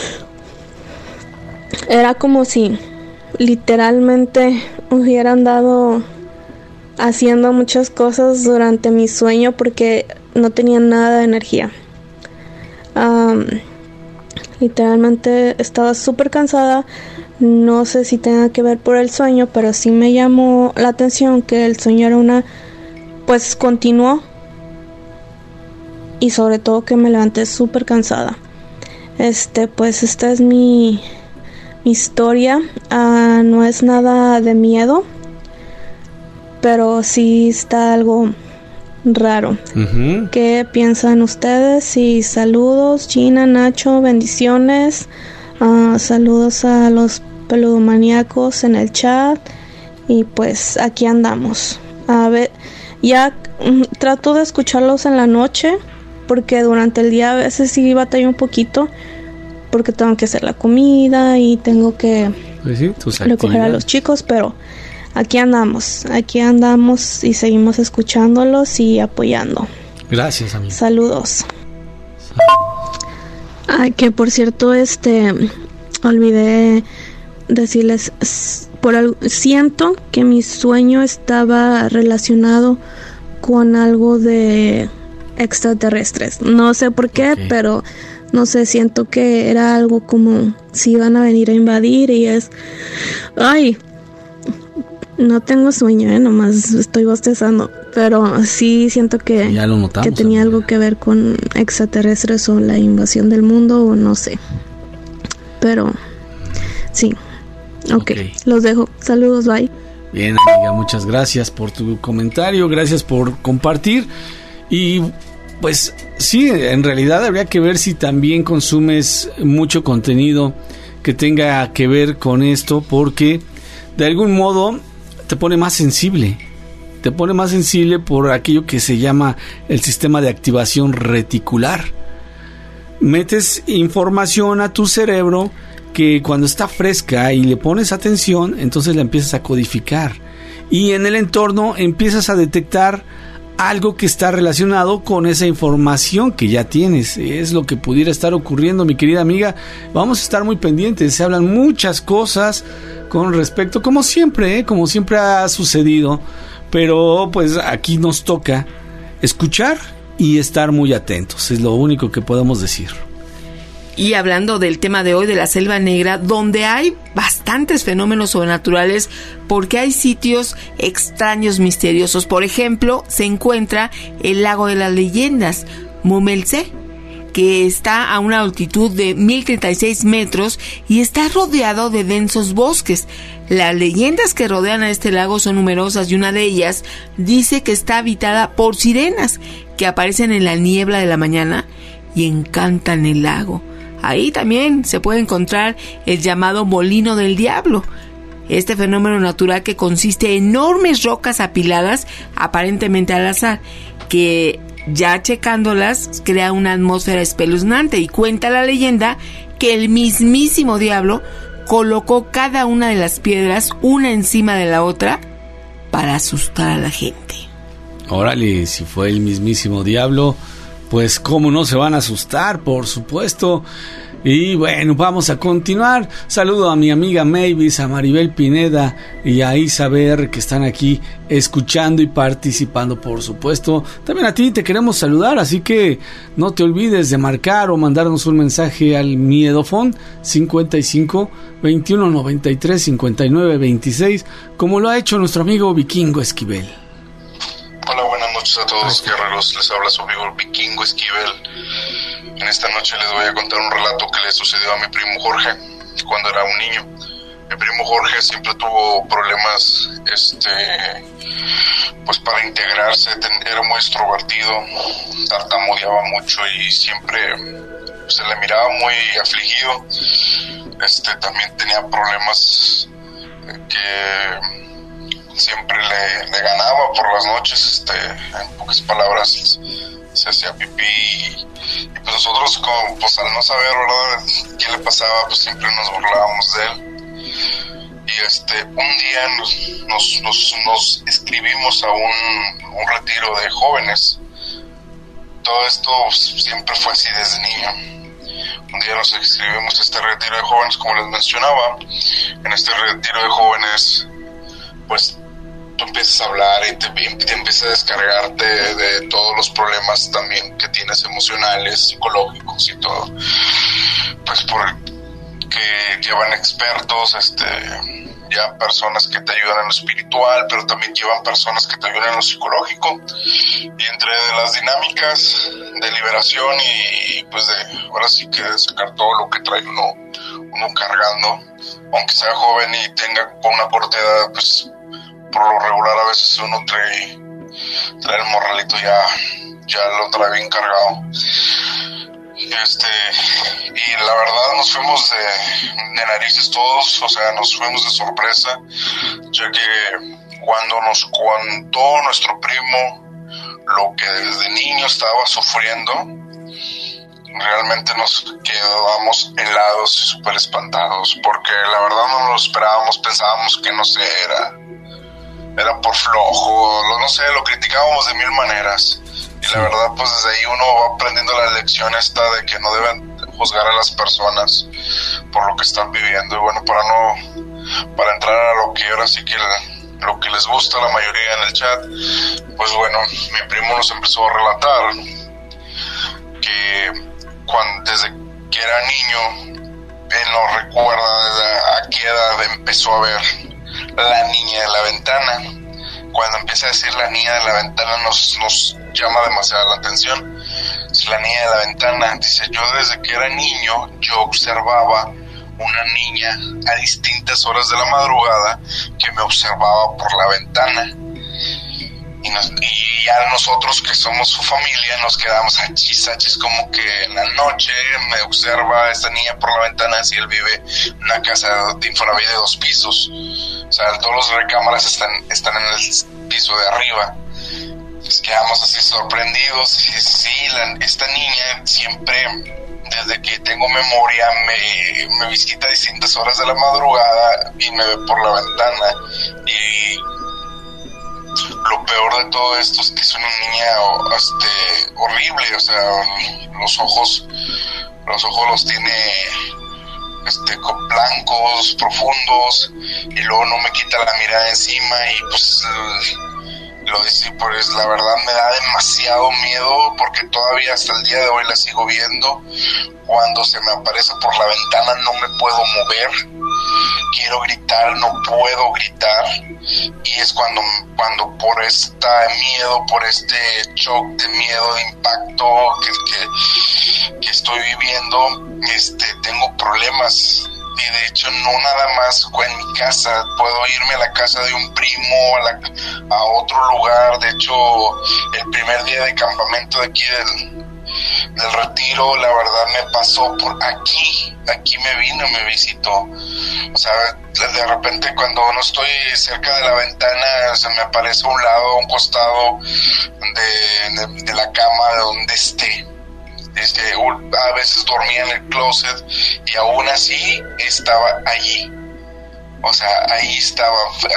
Era como si literalmente hubiera andado haciendo muchas cosas durante mi sueño porque no tenía nada de energía. Um, literalmente estaba súper cansada. No sé si tenga que ver por el sueño, pero sí me llamó la atención que el sueño era una... Pues continuó y sobre todo que me levanté súper cansada. Este, pues esta es mi, mi historia. Uh, no es nada de miedo, pero sí está algo raro. Uh-huh. ¿Qué piensan ustedes? Y saludos, Gina, Nacho, bendiciones. Uh, saludos a los peludomaníacos en el chat. Y pues aquí andamos. A ver... Ya um, trato de escucharlos en la noche porque durante el día a veces sí batallo un poquito porque tengo que hacer la comida y tengo que pues sí, recoger a los chicos, pero aquí andamos, aquí andamos y seguimos escuchándolos y apoyando. Gracias, amigo. Saludos. Ay, que por cierto, este, olvidé decirles... Por algo, siento que mi sueño estaba relacionado con algo de extraterrestres. No sé por qué, okay. pero no sé, siento que era algo como si iban a venir a invadir y es... ¡Ay! No tengo sueño, ¿eh? Nomás estoy bostezando. Pero sí siento que, ya lo notamos, que tenía amiga. algo que ver con extraterrestres o la invasión del mundo o no sé. Pero sí. Ok, okay. Los dejo. Saludos, bye. Bien, amiga, muchas gracias por tu comentario. Gracias por compartir. Y pues sí, en realidad habría que ver si también consumes mucho contenido que tenga que ver con esto, porque de algún modo te pone más sensible, te pone más sensible por aquello que se llama el sistema de activación reticular. Metes información a tu cerebro que cuando está fresca y le pones atención, entonces la empiezas a codificar y en el entorno empiezas a detectar algo que está relacionado con esa información que ya tienes. Es lo que pudiera estar ocurriendo, mi querida amiga. Vamos a estar muy pendientes. Se hablan muchas cosas con respecto, como siempre, ¿eh? como siempre ha sucedido, pero pues aquí nos toca escuchar y estar muy atentos. Es lo único que podemos decir. Y hablando del tema de hoy, de la Selva Negra, donde hay bastantes fenómenos sobrenaturales, porque hay sitios extraños, misteriosos. Por ejemplo, se encuentra el Lago de las Leyendas, Mumelce, que está a una altitud de mil treinta y seis metros y está rodeado de densos bosques. Las leyendas que rodean a este lago son numerosas y una de ellas dice que está habitada por sirenas que aparecen en la niebla de la mañana y encantan el lago. Ahí también se puede encontrar el llamado Molino del Diablo. Este fenómeno natural que consiste en enormes rocas apiladas aparentemente al azar, que ya checándolas crea una atmósfera espeluznante, y cuenta la leyenda que el mismísimo diablo colocó cada una de las piedras una encima de la otra para asustar a la gente. Órale, si fue el mismísimo diablo, pues cómo no se van a asustar, por supuesto. Y bueno, vamos a continuar. Saludo a mi amiga Mavis, a Maribel Pineda y a Isabel, que están aquí escuchando y participando, por supuesto. También a ti te queremos saludar, así que no te olvides de marcar o mandarnos un mensaje al Miedofón cincuenta y cinco, veintiuno noventa y tres, cincuenta y nueve veintiséis, como lo ha hecho nuestro amigo Vikingo Esquivel. Hola, buenas noches a todos los guerreros, les habla su amigo Vikingo Esquivel. En esta noche les voy a contar un relato que le sucedió a mi primo Jorge cuando era un niño. Mi primo Jorge siempre tuvo problemas, este, pues para integrarse, era muy extrovertido, tartamudeaba mucho y siempre se le miraba muy afligido. Este, también tenía problemas que siempre le, le ganaba por las noches, este, en pocas palabras se hacía pipí y, y pues nosotros como, pues al no saber, ¿verdad?, qué le pasaba, pues siempre nos burlábamos de él. Y este, un día nos, nos, nos, nos inscribimos a un, un retiro de jóvenes. Todo esto pues, siempre fue así desde niño. Un día nos inscribimos a este retiro de jóvenes, como les mencionaba. En este retiro de jóvenes, pues tú empiezas a hablar y te, te empiezas a descargarte de, de todos los problemas también que tienes, emocionales, psicológicos y todo. Pues porque llevan expertos, este, ya personas que te ayudan en lo espiritual, pero también llevan personas que te ayudan en lo psicológico. Y entre las dinámicas de liberación y pues de, ahora sí que de sacar todo lo que trae uno, uno cargando, aunque sea joven y tenga una corta edad, pues por lo regular a veces uno trae, trae el morralito ya, ya lo trae bien cargado. Este, y la verdad nos fuimos de, de narices todos, o sea, nos fuimos de sorpresa, ya que cuando nos contó nuestro primo lo que desde niño estaba sufriendo, realmente nos quedamos helados y súper espantados, porque la verdad no lo esperábamos, pensábamos que no sé, era... era por flojo, no sé, lo criticábamos de mil maneras. Y la verdad, pues desde ahí uno va aprendiendo la lección esta de que no deben juzgar a las personas por lo que están viviendo. Y bueno, para no, para entrar a lo que ahora sí que lo que les gusta a la mayoría en el chat, pues bueno, mi primo nos empezó a relatar que cuando, desde que era niño, él no recuerda desde a qué edad empezó a ver la niña de la ventana. Cuando empieza a decir la niña de la ventana nos, nos llama demasiado la atención. Si la niña de la ventana, dice, yo desde que era niño, yo observaba una niña a distintas horas de la madrugada que me observaba por la ventana. Y, nos, y ya nosotros que somos su familia nos quedamos achis, achis, como que en la noche me observa esta niña por la ventana si él vive en una casa de Infonavit de dos pisos. O sea, todos los recámaras están, están en el piso de arriba. Pues quedamos así sorprendidos. Y sí, la, esta niña siempre, desde que tengo memoria, me, me visita a distintas horas de la madrugada y me ve por la ventana. Y lo peor de todo esto es que es una niña este, horrible, o sea, los ojos, los ojos los tiene este, blancos, profundos, y luego no me quita la mirada encima, y pues lo dice, pues la verdad me da demasiado miedo, porque todavía hasta el día de hoy la sigo viendo. Cuando se me aparece por la ventana no me puedo mover, quiero gritar, no puedo gritar, y es cuando, cuando por este miedo, por este shock de miedo, de impacto que, que, que estoy viviendo, este, tengo problemas. Y de hecho no nada más en mi casa, puedo irme a la casa de un primo, a, la, a otro lugar. De hecho, el primer día de campamento de aquí del, del retiro, la verdad me pasó por aquí, aquí me vino, me visitó. O sea, de repente cuando no estoy cerca de la ventana, se me aparece a un lado, a un costado de, de, de la cama de donde esté. Este, a veces dormía en el closet y aún así estaba allí. O sea, ahí estaba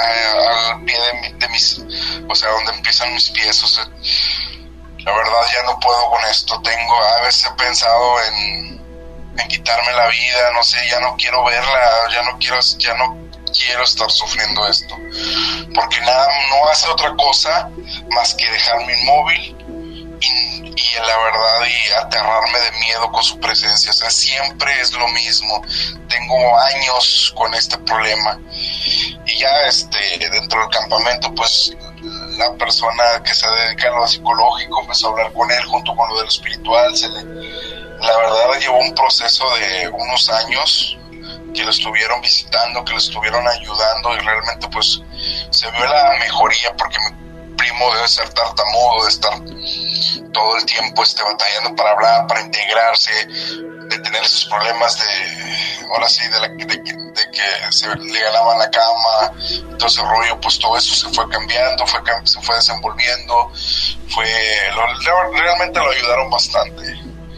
al pie de, de mis, o sea, donde empiezan mis pies. O sea, la verdad ya no puedo con esto. Tengo, a veces he pensado en, en quitarme la vida, no sé, ya no quiero verla, ya no quiero, ya no quiero estar sufriendo esto, porque nada, no hace otra cosa más que dejarme inmóvil y, y la verdad y aterrarme de miedo con su presencia. O sea, siempre es lo mismo. Tengo años con este problema y ya este dentro del campamento, pues la persona que se dedica a lo psicológico empezó a hablar con él junto con lo del espiritual. Se le, la verdad llevó un proceso de unos años que lo estuvieron visitando, que lo estuvieron ayudando, y realmente pues se vio la mejoría, porque mi primo debe ser tartamudo, de estar todo el tiempo este, batallando para hablar, para integrarse, de tener esos problemas de, ahora sí, de, la, de, de, de que se le ganaba la cama, todo ese rollo, pues todo eso se fue cambiando, fue, se fue desenvolviendo, fue, lo, realmente lo ayudaron bastante.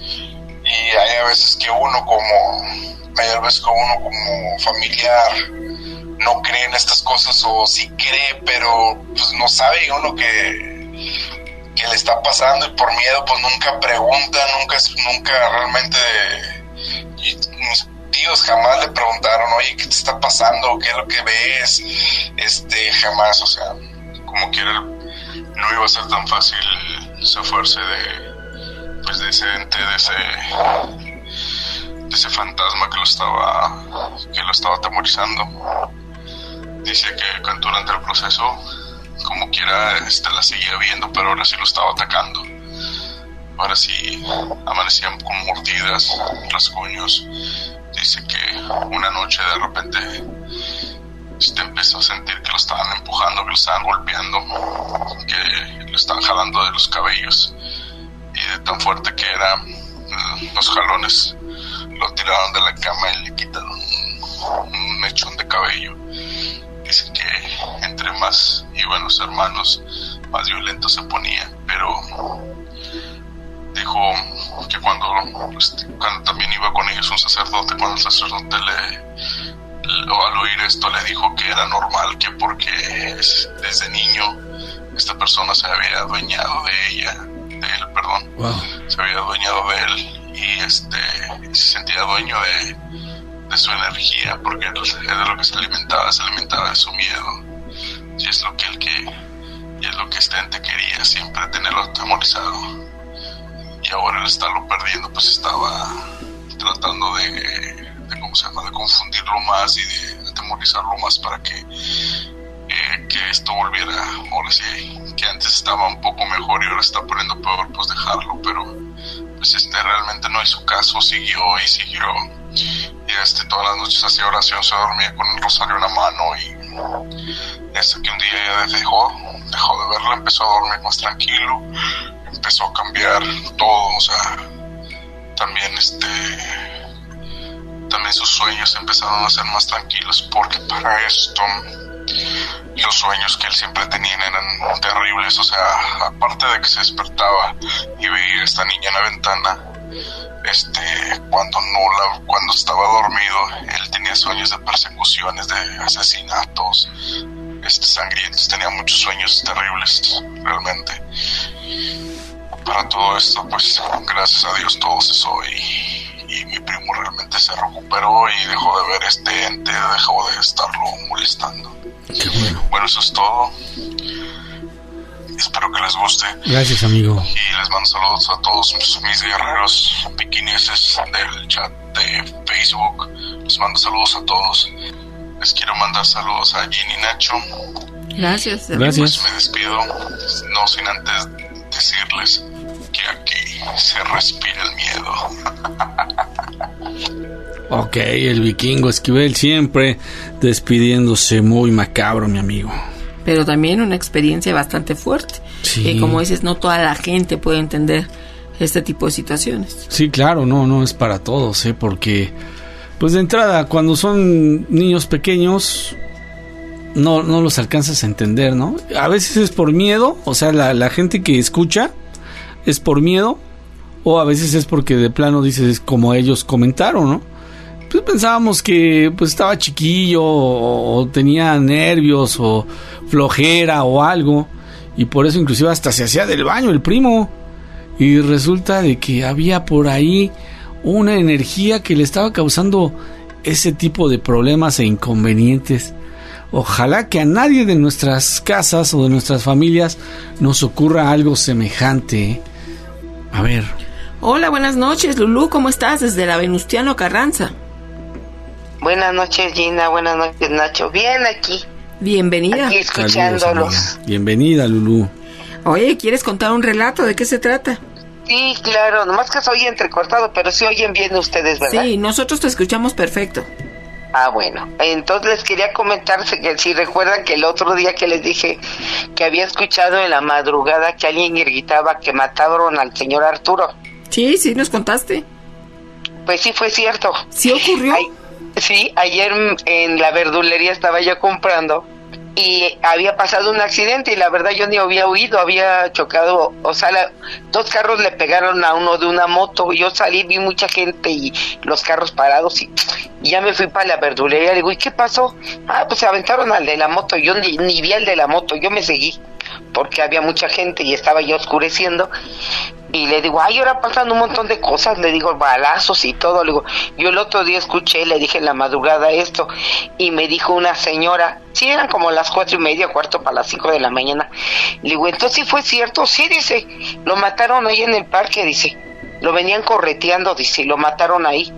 Y hay a veces que uno como, hay a veces que uno como familiar no cree en estas cosas, o sí cree, pero pues no sabe uno que, que le está pasando, y por miedo pues nunca pregunta, nunca, nunca realmente, y mis tíos jamás le preguntaron, oye, ¿qué te está pasando? ¿Qué es lo que ves? Este, jamás, o sea, como quiera, no iba a ser tan fácil zafarse de, pues de ese ente, de ese, de ese fantasma que lo estaba, que lo estaba atemorizando. Dice que durante el proceso, como quiera, este, la seguía viendo, pero ahora sí lo estaba atacando. Ahora sí amanecían con mordidas, rasguños. Dice que una noche de repente este, empezó a sentir que lo estaban empujando, que lo estaban golpeando, que lo estaban jalando de los cabellos. Y de tan fuerte que era, los jalones lo tiraron de la cama y le quitaron un, un mechón de cabello. Dice que entre más iban los hermanos, más violentos se ponían, pero dijo que cuando, cuando también iba con ellos un sacerdote, cuando el sacerdote le, o al oír esto le dijo que era normal, que porque desde niño esta persona se había adueñado de ella, de él, perdón, wow. se había adueñado de él, y este se sentía dueño de de su energía, porque es de lo que se alimentaba, se alimentaba de su miedo, y es lo que él que y es lo que este ente quería, siempre tenerlo atemorizado. y ahora al estarlo perdiendo pues estaba tratando de, de ¿cómo se llama?, de confundirlo más y de atemorizarlo más para que eh, que esto volviera, ahora sí, que antes estaba un poco mejor y ahora está poniendo peor, pues dejarlo, pero pues este realmente no hizo caso, siguió y siguió, y este todas las noches hacía oración, se dormía con el rosario en la mano, y hasta que un día ya dejó, dejó de verla, empezó a dormir más tranquilo, empezó a cambiar todo, o sea, también este, también sus sueños empezaron a ser más tranquilos, porque para esto los sueños que él siempre tenía eran terribles, o sea, aparte de que se despertaba y veía a esta niña en la ventana, este, cuando no la, cuando estaba dormido, él tenía sueños de persecuciones, de asesinatos, este, sangrientos, tenía muchos sueños terribles, realmente. Para todo esto, pues, gracias a Dios todo cesó y, y mi primo realmente se recuperó y dejó de ver este ente, dejó de estarlo molestando. Qué bueno. Bueno, eso es todo. Espero que les guste. Gracias, amigo. Y les mando saludos a todos mis guerreros piquineses del chat de Facebook. Les mando saludos a todos. Les quiero mandar saludos a Ginny y Nacho. Gracias. Gracias. Pues me despido, no sin antes decirles que aquí se respira el miedo. Ok, el vikingo Esquivel siempre despidiéndose muy macabro, mi amigo. Pero también una experiencia bastante fuerte. Sí. Y como dices, no toda la gente puede entender este tipo de situaciones. Sí, claro, no, no es para todos, ¿eh? Porque, pues de entrada, cuando son niños pequeños, no, no los alcanzas a entender, ¿no? A veces es por miedo, o sea, la, la gente que escucha es por miedo, o a veces es porque de plano dices, como ellos comentaron, ¿no? Pues pensábamos que pues estaba chiquillo o, o tenía nervios o flojera o algo, y por eso inclusive hasta se hacía del baño el primo, y resulta de que había por ahí una energía que le estaba causando ese tipo de problemas e inconvenientes. Ojalá que a nadie de nuestras casas o de nuestras familias nos ocurra algo semejante, ¿eh? A ver. Hola, buenas noches, Lulú, ¿cómo estás? Desde la Venustiano Carranza. Buenas noches, Gina. Buenas noches, Nacho. Bien aquí. Bienvenida. Aquí escuchándolos. Saludos, bienvenida, Lulú. Oye, ¿quieres contar un relato? ¿De qué se trata? Sí, claro. Nomás que soy entrecortado, pero sí oyen bien ustedes, ¿verdad? Sí, nosotros te escuchamos perfecto. Ah, bueno. Entonces les quería comentar que si recuerdan que el otro día que les dije que había escuchado en la madrugada que alguien gritaba que mataron al señor Arturo. Sí, sí, nos contaste. Pues sí, fue cierto. ¿Sí ocurrió? Ay, sí, ayer en la verdulería estaba yo comprando y había pasado un accidente y la verdad yo ni había oído, había chocado, o sea, la, dos carros le pegaron a uno de una moto. Yo salí, vi mucha gente y los carros parados y, y ya me fui para la verdulería. Le digo, ¿y qué pasó? Ah, pues se aventaron al de la moto. Yo ni, ni vi al de la moto, yo me seguí porque había mucha gente y estaba ya oscureciendo. Y le digo, ay, ahora pasan un montón de cosas, le digo, balazos y todo. Le digo, yo el otro día escuché, le dije en la madrugada esto, y me dijo una señora, sí, eran como las cuatro y media, cuarto para las cinco de la mañana. Le digo, entonces sí fue cierto, sí, dice, lo mataron ahí en el parque, dice, lo venían correteando, dice, y lo mataron ahí.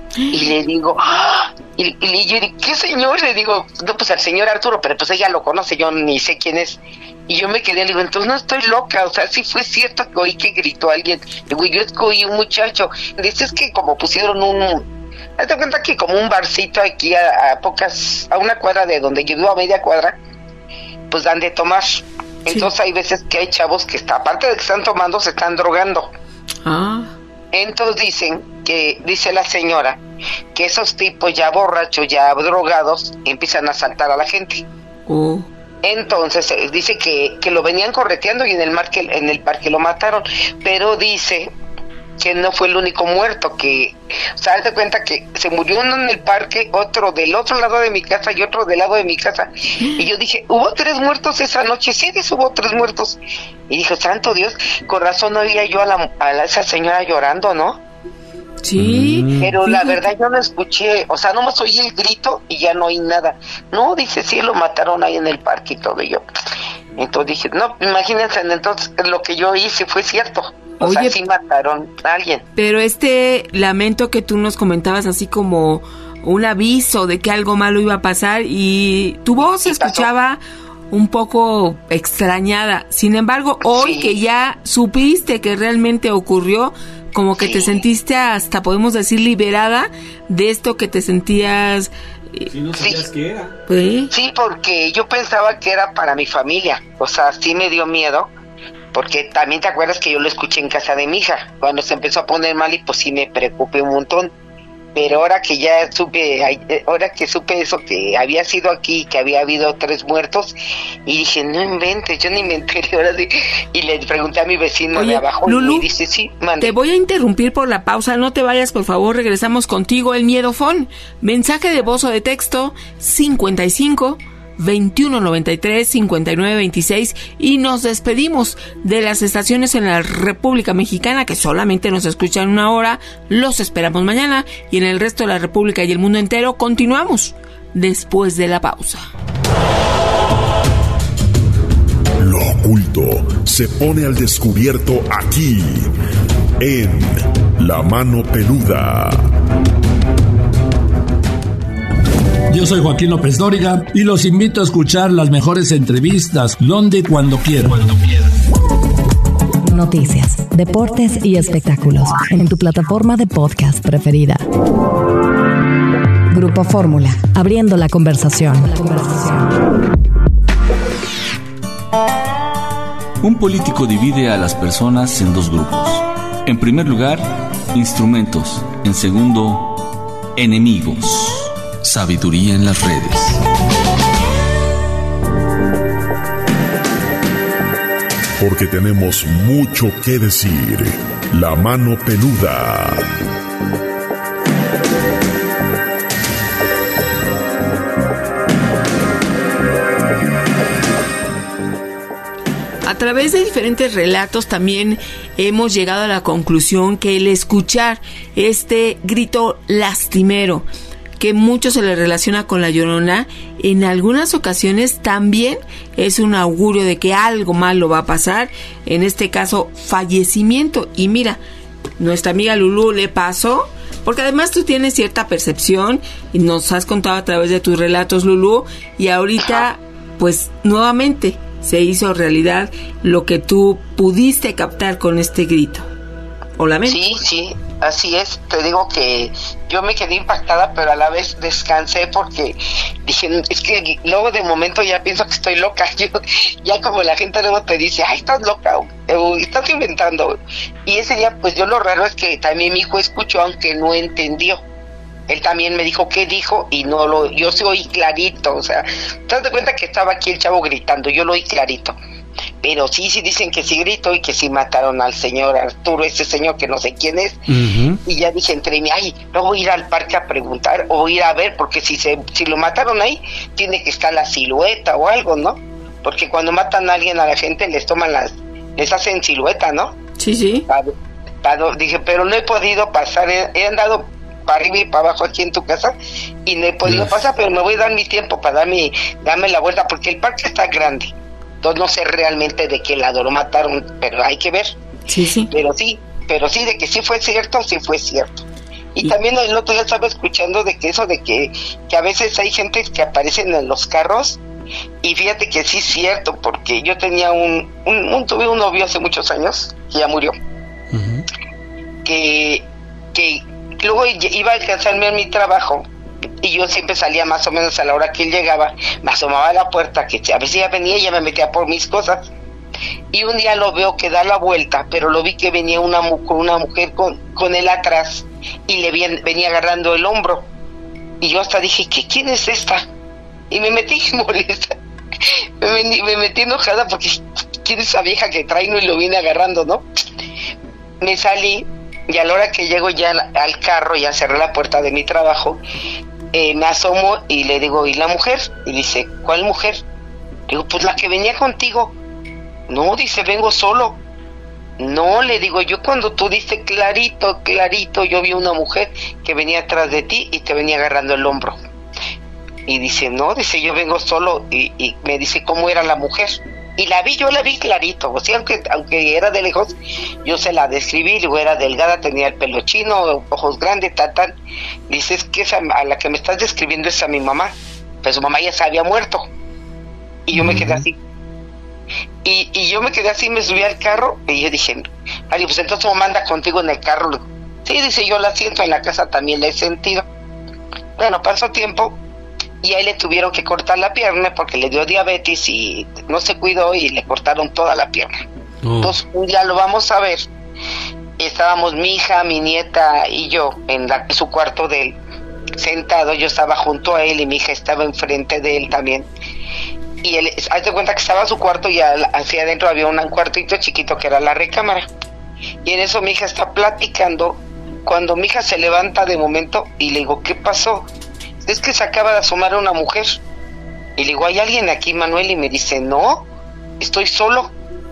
Y le digo, ¡ah! y, y yo digo, ¿qué señor? Le digo, no, pues al señor Arturo, pero pues ella lo conoce, yo ni sé quién es. Y yo me quedé, le digo, entonces no estoy loca, o sea, sí fue cierto que oí que gritó alguien. Le digo, yo escogí un muchacho. Dice, es que como pusieron un, hazte cuenta que como un barcito aquí a, a pocas, a una cuadra de donde yo vivo, a media cuadra, pues dan de tomar. Entonces sí. Hay veces que hay chavos que está, aparte de que están tomando, se están drogando. Ah. Entonces dicen que, dice la señora, que esos tipos ya borrachos, ya drogados, empiezan a asaltar a la gente. Oh. Entonces eh, dice que, que lo venían correteando y en el, marque, en el parque lo mataron, pero dice que no fue el único muerto, que, o sea, hazte cuenta que se murió uno en el parque, otro del otro lado de mi casa y otro del lado de mi casa, y yo dije, ¿hubo tres muertos esa noche? Sí, dice, hubo tres muertos, y dije, santo Dios, con razón no oía yo a, la, a la, esa señora llorando, ¿no? Sí. Pero la verdad yo no escuché, o sea, nomás oí el grito y ya no oí nada. No, dice, sí, lo mataron ahí en el parque y todo, y yo. Entonces dije, no, imagínense, entonces lo que yo hice fue cierto. O Oye, sea, sí mataron a alguien. Pero este lamento que tú nos comentabas, así como un aviso de que algo malo iba a pasar, y tu voz se escuchaba un poco extrañada. Sin embargo, hoy sí, que ya supiste que realmente ocurrió, como que sí, te sentiste hasta, podemos decir, liberada de esto que te sentías... Si no sabías sí. qué era. ¿Sí? Sí, porque yo pensaba que era para mi familia. O sea, sí me dio miedo. Porque también te acuerdas que yo lo escuché en casa de mi hija, cuando se empezó a poner mal, y pues sí me preocupé un montón. Pero ahora que ya supe, ahora que supe eso, que había sido aquí, que había habido tres muertos, y dije, no inventes, yo ni me enteré ahora sí. Y le pregunté a mi vecino Oye, de abajo, Lulú, y dice, sí, mande. Te voy a interrumpir por la pausa, no te vayas, por favor, regresamos contigo, el miedofón. Mensaje de voz o de texto, cincuenta y cinco, veintiuno noventa y tres, cincuenta y nueve veintiséis, y nos despedimos de las estaciones en la República Mexicana, que solamente nos escuchan una hora. Los esperamos mañana, y en el resto de la República y el mundo entero continuamos después de la pausa. Lo oculto se pone al descubierto aquí, en La Mano Peluda. Yo soy Joaquín López Dóriga y los invito a escuchar las mejores entrevistas donde y cuando quieran. Cuando quieran. Noticias, deportes y espectáculos en tu plataforma de podcast preferida. Grupo Fórmula, abriendo la conversación. La conversación. Un político divide a las personas en dos grupos. En primer lugar, instrumentos. En segundo, enemigos. Sabiduría en las redes. Porque tenemos mucho que decir. La Mano Peluda. A través de diferentes relatos también hemos llegado a la conclusión que el escuchar este grito lastimero, que mucho se le relaciona con la Llorona, en algunas ocasiones también es un augurio de que algo malo va a pasar, en este caso fallecimiento. Y mira, nuestra amiga Lulú le pasó, porque además tú tienes cierta percepción y nos has contado a través de tus relatos, Lulú, y ahorita pues nuevamente se hizo realidad lo que tú pudiste captar con este grito. ¿O lamento? Sí, sí, así es. Te digo que yo me quedé impactada, pero a la vez descansé porque dije, es que luego de momento ya pienso que estoy loca. Yo, ya como la gente luego te dice, ay, estás loca, o, o estás inventando. Y ese día, pues yo lo raro es que también mi hijo escuchó, aunque no entendió. Él también me dijo qué dijo y no lo, yo sí oí clarito, o sea, te das cuenta que estaba aquí el chavo gritando, yo lo oí clarito. Pero sí, sí dicen que sí gritó y que sí mataron al señor Arturo, ese señor que no sé quién es. Uh-huh. Y ya dije entre mí, ay, no voy a ir al parque a preguntar o ir a ver, porque si se si lo mataron ahí, tiene que estar la silueta o algo, ¿no? Porque cuando matan a alguien, a la gente les toman las, les hacen silueta, ¿no? Sí, sí. Para, para, dije, pero no he podido pasar, he, he andado para arriba y para abajo aquí en tu casa y no he podido Uf. pasar, pero me voy a dar mi tiempo para darme, darme la vuelta, porque el parque está grande. Entonces no sé realmente de qué lado lo mataron, pero hay que ver. Sí, sí. Pero sí, pero sí, de que sí fue cierto, sí fue cierto. Y, y también el otro día estaba escuchando de que eso de que, que a veces hay gente que aparecen en los carros, y fíjate que sí es cierto, porque yo tenía un, un, un tuve un novio hace muchos años, que ya murió, uh-huh. que, que luego iba a alcanzarme en mi trabajo, y yo siempre salía más o menos a la hora que él llegaba, me asomaba a la puerta, que a veces ya venía y ya me metía por mis cosas, y un día lo veo que da la vuelta, pero lo vi que venía una, con una mujer con, con él atrás, y le venía, venía agarrando el hombro, y yo hasta dije, ¿qué, quién es esta? Y me metí molesta, me, me metí enojada, porque ¿quién es esa vieja que trae, no? Y lo viene agarrando, ¿no? Me salí, y a la hora que llego ya al, al carro, ya cerré la puerta de mi trabajo, Eh, me asomo y le digo, ¿y la mujer? Y dice, ¿cuál mujer? Digo, pues la que venía contigo. No, dice, vengo solo. No, le digo, yo cuando tú diste clarito, clarito, yo vi una mujer que venía atrás de ti y te venía agarrando el hombro. Y dice, no, dice, yo vengo solo. Y, y me dice, ¿cómo era la mujer? Y la vi, yo la vi clarito, o sea, aunque, aunque era de lejos, yo se la describí, luego era delgada, tenía el pelo chino, ojos grandes, tal, tal. Dice, es que esa, a la que me estás describiendo es a mi mamá, pero su mamá ya se había muerto. Y yo uh-huh. me quedé así. Y, y yo me quedé así, me subí al carro, y yo dije, Ari, pues entonces mamá anda contigo en el carro. Sí, dice, yo la siento, en la casa también la he sentido. Bueno, pasó tiempo, y ahí le tuvieron que cortar la pierna porque le dio diabetes y no se cuidó y le cortaron toda la pierna. Oh. Entonces un día lo vamos a ver. Estábamos mi hija, mi nieta y yo en la, su cuarto de él, sentado. Yo estaba junto a él y mi hija estaba enfrente de él también. Y él, haz de cuenta que estaba su cuarto y hacia adentro había un cuartito chiquito que era la recámara. Y en eso mi hija está platicando. Cuando mi hija se levanta de momento y le digo, ¿qué pasó? Es que se acaba de asomar una mujer. Y le digo, ¿hay alguien aquí, Manuel? Y me dice, no, estoy solo.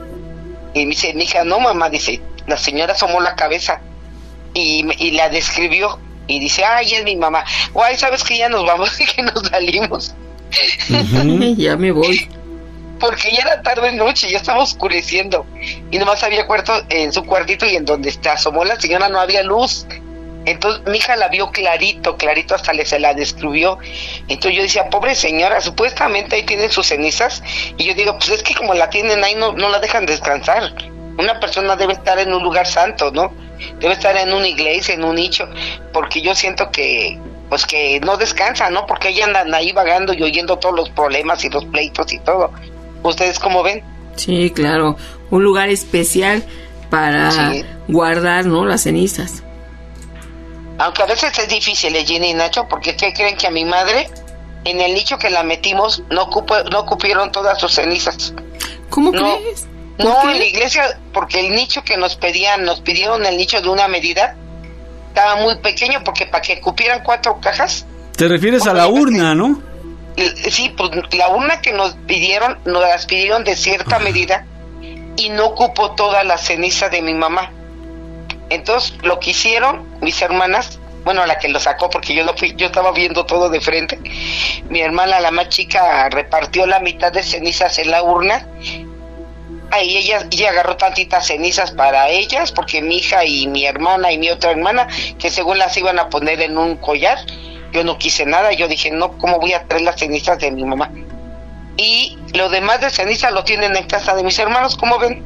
Y me dice, mi hija, no, mamá, dice, la señora asomó la cabeza y, y la describió. Y dice, ay, es mi mamá. Guay, ¿sabes que ya nos vamos y que nos salimos? Uh-huh. Ya me voy. Porque ya era tarde noche, ya estaba oscureciendo. Y nomás había cuarto en su cuartito y en donde se asomó la señora no había luz. Entonces mi hija la vio clarito, clarito, hasta le se la describió. Entonces yo decía, pobre señora, supuestamente ahí tienen sus cenizas. Y yo digo, pues es que como la tienen ahí, no, no la dejan descansar. Una persona debe estar en un lugar santo, ¿no? Debe estar en una iglesia, en un nicho. Porque yo siento que, pues que no descansa, ¿no? Porque ellas andan ahí vagando y oyendo todos los problemas y los pleitos y todo. ¿Ustedes cómo ven? Sí, claro. Un lugar especial para sí. guardar, ¿no? Las cenizas. Aunque a veces es difícil, ¿eh, Ginny y Nacho? Porque ¿qué creen? Que a mi madre, en el nicho que la metimos, no ocupo, no cupieron todas sus cenizas. ¿Cómo no, crees? No, qué? En la iglesia, porque el nicho que nos pedían, nos pidieron el nicho de una medida, estaba muy pequeño, porque para que cupieran cuatro cajas. ¿Te refieres a la urna, no? Sí, pues la urna que nos pidieron, nos las pidieron de cierta medida, y no cupo toda la ceniza de mi mamá. Entonces, lo que hicieron mis hermanas, bueno, la que lo sacó, porque yo lo fui, yo estaba viendo todo de frente. Mi hermana, la más chica, repartió la mitad de cenizas en la urna. Ahí ella, ella agarró tantitas cenizas para ellas, porque mi hija y mi hermana y mi otra hermana, que según las iban a poner en un collar, yo no quise nada. Yo dije, no, ¿cómo voy a traer las cenizas de mi mamá? Y lo demás de ceniza lo tienen en casa de mis hermanos, ¿cómo ven?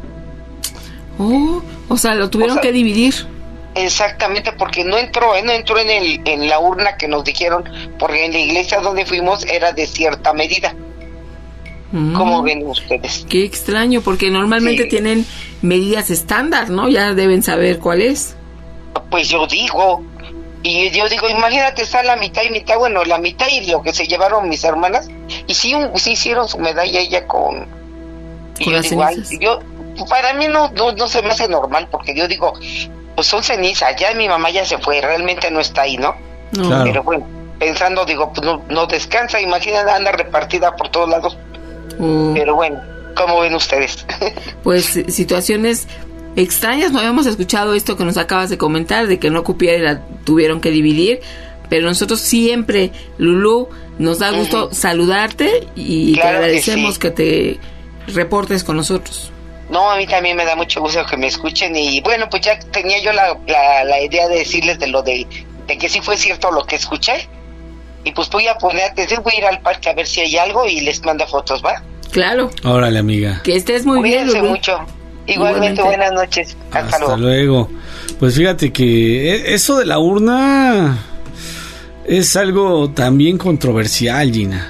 Oh, o sea, lo tuvieron o sea, que dividir. Exactamente, porque no entró, ¿eh? no entró en el en la urna que nos dijeron, porque en la iglesia donde fuimos era de cierta medida. Mm. ¿Cómo ven ustedes? Qué extraño, porque normalmente sí. tienen medidas estándar, ¿no? Ya deben saber cuál es. Pues yo digo, y yo digo, imagínate, está la mitad y mitad, bueno, la mitad y lo que se llevaron mis hermanas, y sí, sí hicieron su medalla ella con... Con las digo, cenizas. Ay, yo... Para mí no, no no se me hace normal, porque yo digo, pues son cenizas, ya mi mamá ya se fue, realmente no está ahí, ¿no? no. Claro. Pero bueno, pensando, digo, pues no, no descansa, imagínate, anda repartida por todos lados. Mm. Pero bueno, ¿cómo ven ustedes? Pues situaciones extrañas, no habíamos escuchado esto que nos acabas de comentar, de que no cupiera y la tuvieron que dividir, pero nosotros siempre, Lulú, nos da gusto uh-huh. saludarte y claro te agradecemos que, sí. que te reportes con nosotros. No, a mí también me da mucho gusto que me escuchen y bueno, pues ya tenía yo la, la, la idea de decirles de lo de, de que sí fue cierto lo que escuché y pues voy a poner atención, voy a ir al parque a ver si hay algo y les mando fotos, ¿va? Claro. Órale, amiga. Que estés muy Cuídense bien, Lulú. mucho. Igualmente, Igualmente, buenas noches. Hasta, Hasta luego. luego. Pues fíjate que eso de la urna es algo también controversial, Gina.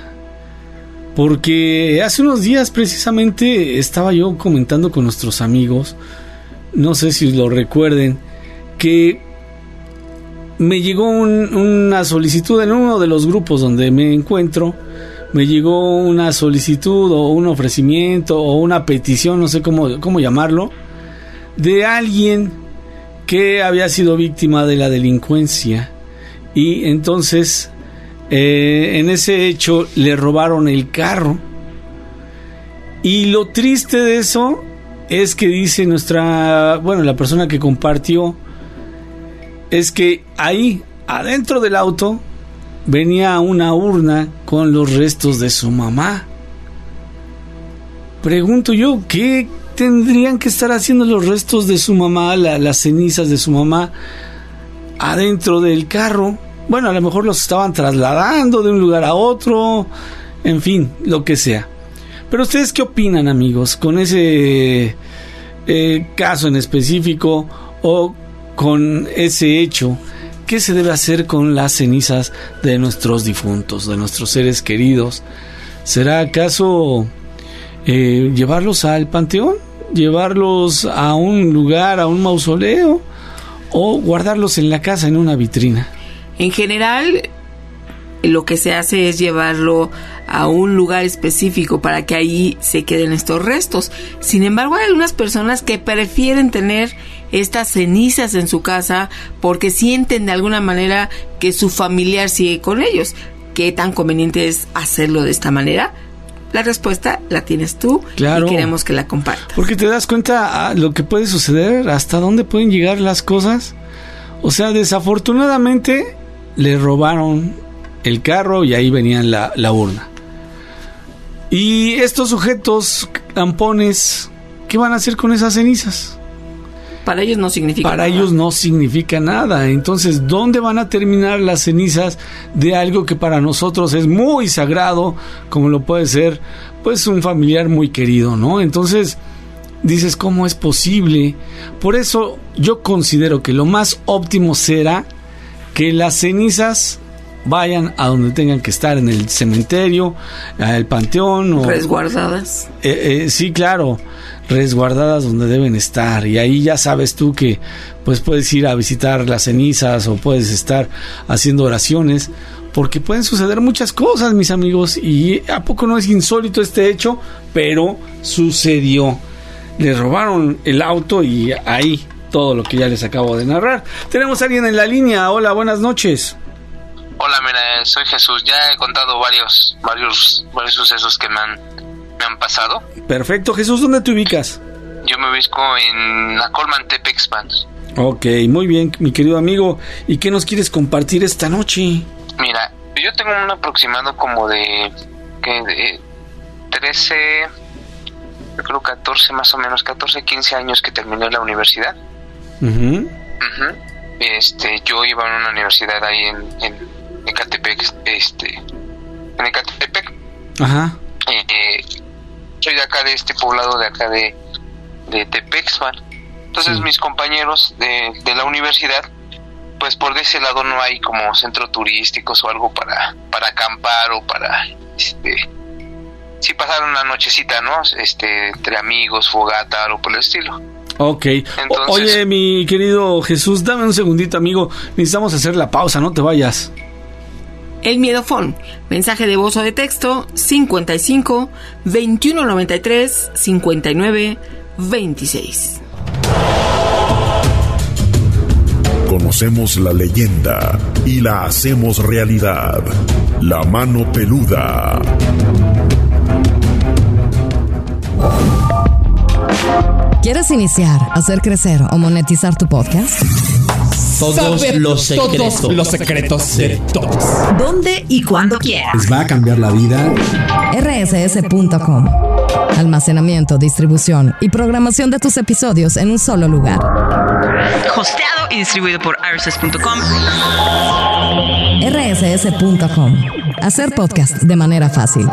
Porque hace unos días precisamente estaba yo comentando con nuestros amigos, no sé si lo recuerden, que me llegó un, una solicitud en uno de los grupos donde me encuentro, me llegó una solicitud o un ofrecimiento o una petición, no sé cómo, cómo llamarlo, de alguien que había sido víctima de la delincuencia y entonces... Eh, en ese hecho le robaron el carro y lo triste de eso es que dice nuestra, bueno, la persona que compartió es que ahí adentro del auto venía una urna con los restos de su mamá. pregunto yo, ¿qué tendrían que estar haciendo los restos de su mamá, la, las cenizas de su mamá, adentro del carro? Bueno, a lo mejor los estaban trasladando de un lugar a otro, en fin, lo que sea. Pero ustedes, ¿qué opinan, amigos, con ese eh, caso en específico o con ese hecho? ¿Qué se debe hacer con las cenizas de nuestros difuntos, de nuestros seres queridos? ¿Será acaso eh, llevarlos al panteón? ¿Llevarlos a un lugar, a un mausoleo? ¿O guardarlos en la casa, en una vitrina? En general, lo que se hace es llevarlo a un lugar específico para que ahí se queden estos restos. Sin embargo, hay algunas personas que prefieren tener estas cenizas en su casa porque sienten de alguna manera que su familiar sigue con ellos. ¿Qué tan conveniente es hacerlo de esta manera? La respuesta la tienes tú, claro, y queremos que la compartas. Porque te das cuenta a lo que puede suceder, hasta dónde pueden llegar las cosas. O sea, desafortunadamente le robaron el carro y ahí venía la, la urna. Y estos sujetos lampones, ¿qué van a hacer con esas cenizas? Para ellos no significa Para nada. ellos no significa nada. Entonces, ¿dónde van a terminar las cenizas de algo que para nosotros es muy sagrado, como lo puede ser, pues, un familiar muy querido, ¿no? Entonces, dices, ¿cómo es posible? Por eso yo considero que lo más óptimo será que las cenizas vayan a donde tengan que estar, en el cementerio, al panteón. O, resguardadas. Eh, eh, sí, claro, resguardadas donde deben estar. Y ahí ya sabes tú que pues puedes ir a visitar las cenizas o puedes estar haciendo oraciones, porque pueden suceder muchas cosas, mis amigos. Y ¿a poco no es insólito este hecho? Pero sucedió. Le robaron el auto y ahí todo lo que ya les acabo de narrar. Tenemos a alguien en la línea. Hola, buenas noches. Hola, mira, soy Jesús. Ya he contado varios varios varios sucesos que me han me han pasado. Perfecto, Jesús, ¿dónde te ubicas? Yo me ubico en la Colman Tepexpan. Ok, muy bien, mi querido amigo. ¿Y qué nos quieres compartir esta noche? Mira, yo tengo un aproximado como de que de trece, yo creo catorce, más o menos catorce, quince años que terminé la universidad. Uh-huh. Uh-huh. Este, yo iba a una universidad ahí en, en Ecatepec, este, en Ecatepec. Ajá. Eh, soy de acá, de este poblado de acá de, de Tepexpan. Entonces, sí, mis compañeros de, de la universidad, pues por de ese lado no hay como centros turísticos o algo para, para acampar o para, este, sí, pasar una nochecita, ¿no? Este, entre amigos, fogata, algo por el estilo. Ok. Entonces, oye, mi querido Jesús, dame un segundito, amigo. Necesitamos hacer la pausa, no te vayas. El Miedofón, mensaje de voz o de texto cincuenta y cinco, veintiuno noventa y tres, cincuenta y nueve, veintiséis. Conocemos la leyenda y la hacemos realidad. La mano peluda. ¿Quieres iniciar, hacer crecer o monetizar tu podcast? Todos Saber los secretos. todos los secretos de todos. ¿Dónde y cuándo quieras? Les va a cambiar la vida. R S S punto com. Almacenamiento, distribución y programación de tus episodios en un solo lugar. Hosteado y distribuido por R S S punto com. R S S punto com. Hacer podcast de manera fácil.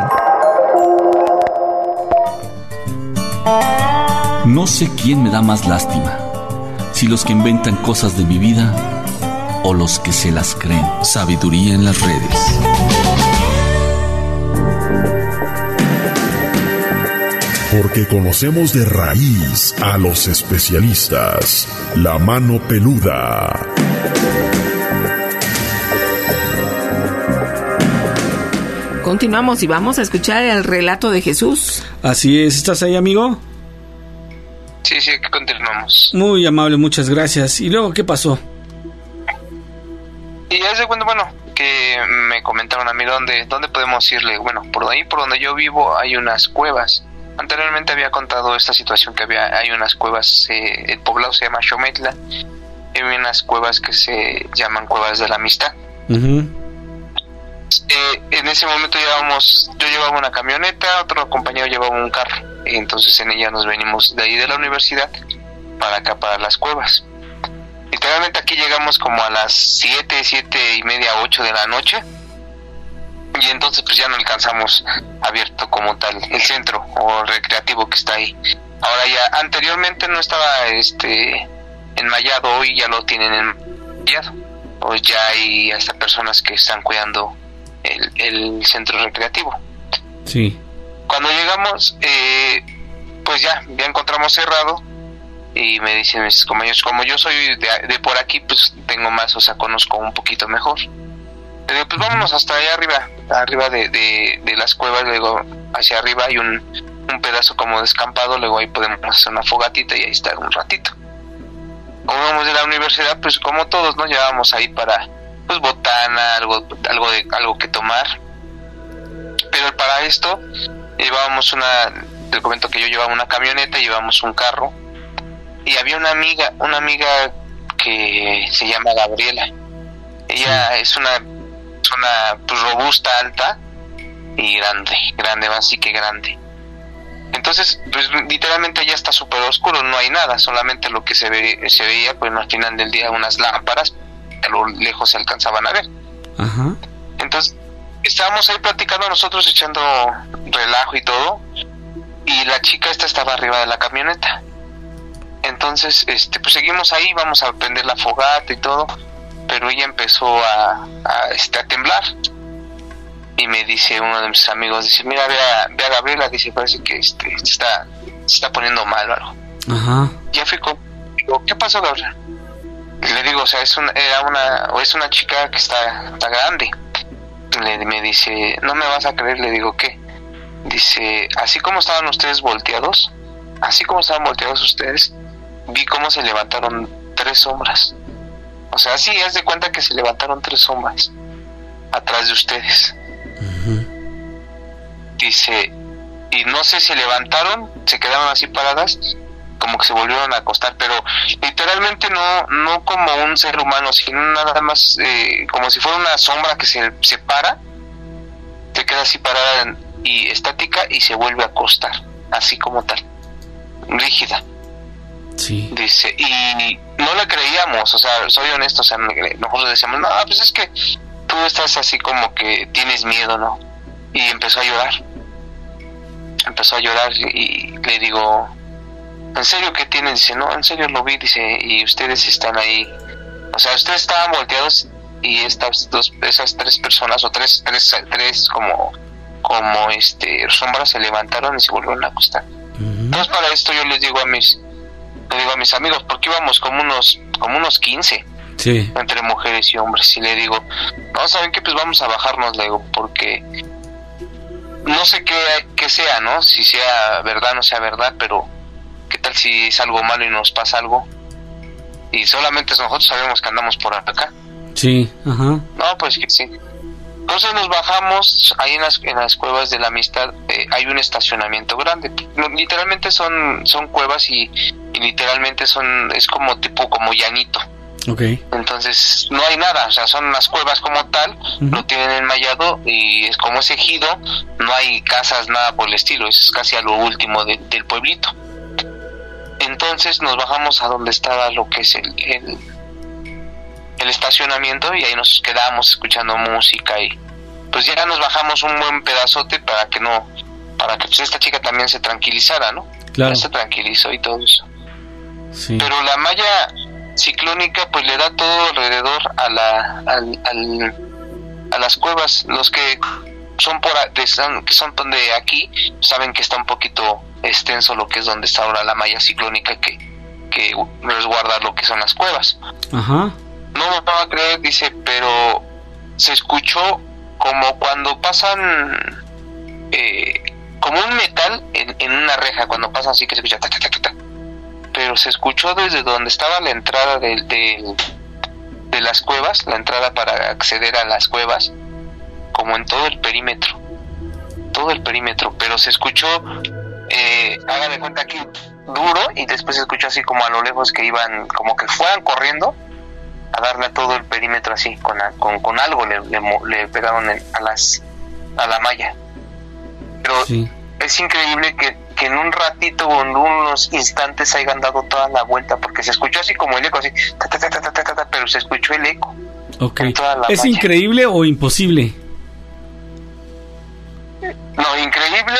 No sé quién me da más lástima, si los que inventan cosas de mi vida o los que se las creen. Sabiduría en las redes. Porque conocemos de raíz a los especialistas. La mano peluda. Continuamos y vamos a escuchar el relato de Jesús. Así es, ¿estás ahí, amigo? Sí, sí, que continuamos. Muy amable, muchas gracias. ¿Y luego qué pasó? Y es de cuando, bueno, que me comentaron a mí dónde, dónde podemos irle. Bueno, por ahí, por donde yo vivo, hay unas cuevas. Anteriormente había contado esta situación que había, hay unas cuevas, eh, el poblado se llama Xometla, y hay unas cuevas que se llaman Cuevas de la Amistad. Uh-huh. Eh, en ese momento llevábamos, yo llevaba una camioneta, otro compañero llevaba un carro. entonces en ella nos venimos de ahí de la universidad para acá, para las cuevas. Literalmente aquí llegamos como a las siete, siete y media, ocho de la noche, y entonces pues ya no alcanzamos abierto como tal el centro o recreativo que está ahí. Ahora ya, anteriormente no estaba este enmallado, hoy ya lo tienen enmallado, o ya hay hasta personas que están cuidando el, el centro recreativo. Sí. Cuando llegamos, eh, pues ya, ya encontramos cerrado, y me dicen mis compañeros, como yo soy de, de por aquí, pues tengo más, o sea, conozco un poquito mejor. Le digo, pues vámonos hasta allá arriba, arriba de, de, de las cuevas. Luego hacia arriba hay un, un pedazo como descampado, luego ahí podemos hacer una fogatita y ahí estar un ratito. Como vamos de la universidad, pues como todos, ¿no? Llevábamos ahí para, pues botana, algo, algo de, algo que tomar. Pero para esto, llevábamos una, te comento que yo llevaba una camioneta, llevábamos un carro, y había una amiga, una amiga que se llama Gabriela. Ella sí. es una, es una pues, robusta, alta y grande, grande, así que grande. Entonces, pues literalmente ya está súper oscuro, no hay nada, solamente lo que se ve, se veía, pues al final del día unas lámparas, a lo lejos se alcanzaban a ver. Ajá. Entonces, estábamos ahí platicando nosotros, echando relajo y todo, y la chica esta estaba arriba de la camioneta. Entonces, este, pues seguimos ahí, vamos a prender la fogata y todo, pero ella empezó a, a, este, a temblar. Y me dice uno de mis amigos, dice, mira, ve a, ve a Gabriela, dice, parece que este, se está, se está poniendo mal o algo. Ajá. Ya fui con, digo, ¿qué pasó, Gabriela? Y le digo, o sea, es una, era una, o es una chica que está, está grande. Le, me dice, no me vas a creer, le digo, ¿qué? Dice, así como estaban ustedes volteados, así como estaban volteados ustedes, vi cómo se levantaron tres sombras. O sea, sí, haz de cuenta que se levantaron tres sombras atrás de ustedes. Uh-huh. Dice, y no sé si levantaron, se quedaron así paradas, como que se volvieron a acostar, pero literalmente no no como un ser humano, sino nada más eh, como si fuera una sombra que se, se para, se queda así parada y estática y se vuelve a acostar, así como tal, rígida. Sí. Dice, y no le creíamos, o sea, soy honesto, o sea, nosotros decíamos, no, pues es que tú estás así como que tienes miedo, ¿no? Y empezó a llorar, empezó a llorar y le digo, ¿en serio qué tienen? Dice, no, en serio lo vi, dice, y ustedes están ahí, o sea, ustedes estaban volteados y estas dos, esas tres personas, o tres, tres, tres como, como este, sombras se levantaron y se volvieron a acostar. Uh-huh. Entonces para esto yo les digo a mis, le digo a mis amigos, porque íbamos como unos, como unos quince, sí, entre mujeres y hombres, y le digo, no, ¿saben qué? Pues vamos a bajarnos, le digo, porque no sé qué, qué sea, ¿no? Si sea verdad, no sea verdad, pero ¿qué tal si es algo malo y nos pasa algo? Y solamente nosotros sabemos que andamos por acá. Sí, ajá. No, pues que sí. Entonces nos bajamos, ahí en las, en las cuevas de la amistad eh, hay un estacionamiento grande. Literalmente son, son cuevas y, y literalmente son, es como tipo como llanito. Okay. Entonces no hay nada, o sea, son las cuevas como tal, uh-huh. Lo tienen enmallado y es como es ejido, no hay casas, nada por el estilo, es casi a lo último de, del pueblito. Entonces nos bajamos a donde estaba lo que es el, el, el estacionamiento y ahí nos quedamos escuchando música y pues ya nos bajamos un buen pedazote para que no, para que pues esta chica también se tranquilizara, ¿no? Claro. Ya se tranquilizó y todo eso. Sí. Pero la malla ciclónica pues le da todo alrededor a la al, al, a las cuevas. Los que son por de, son, que son de aquí saben que está un poquito extenso lo que es donde está ahora la malla ciclónica que, que resguarda lo que son las cuevas. Ajá. No me van a creer, dice, pero se escuchó como cuando pasan eh, como un metal en, en una reja, cuando pasan así que se escucha ta, ta, ta, ta, ta. Pero se escuchó desde donde estaba la entrada de, de, de las cuevas, la entrada para acceder a las cuevas, como en todo el perímetro, todo el perímetro, pero se escuchó, eh, haga de cuenta aquí, duro, y después se escuchó así como a lo lejos que iban, como que fueran corriendo a darle a todo el perímetro así, con, con, con algo le, le, le pegaron en, a las a la malla. Pero sí, es increíble que, que en un ratito o en unos instantes hayan dado toda la vuelta, porque se escuchó así como el eco, así, ta, ta, ta, ta, ta, ta, ta, pero se escuchó el eco. Ok. En toda la ¿Es valla. increíble o imposible? No, increíble,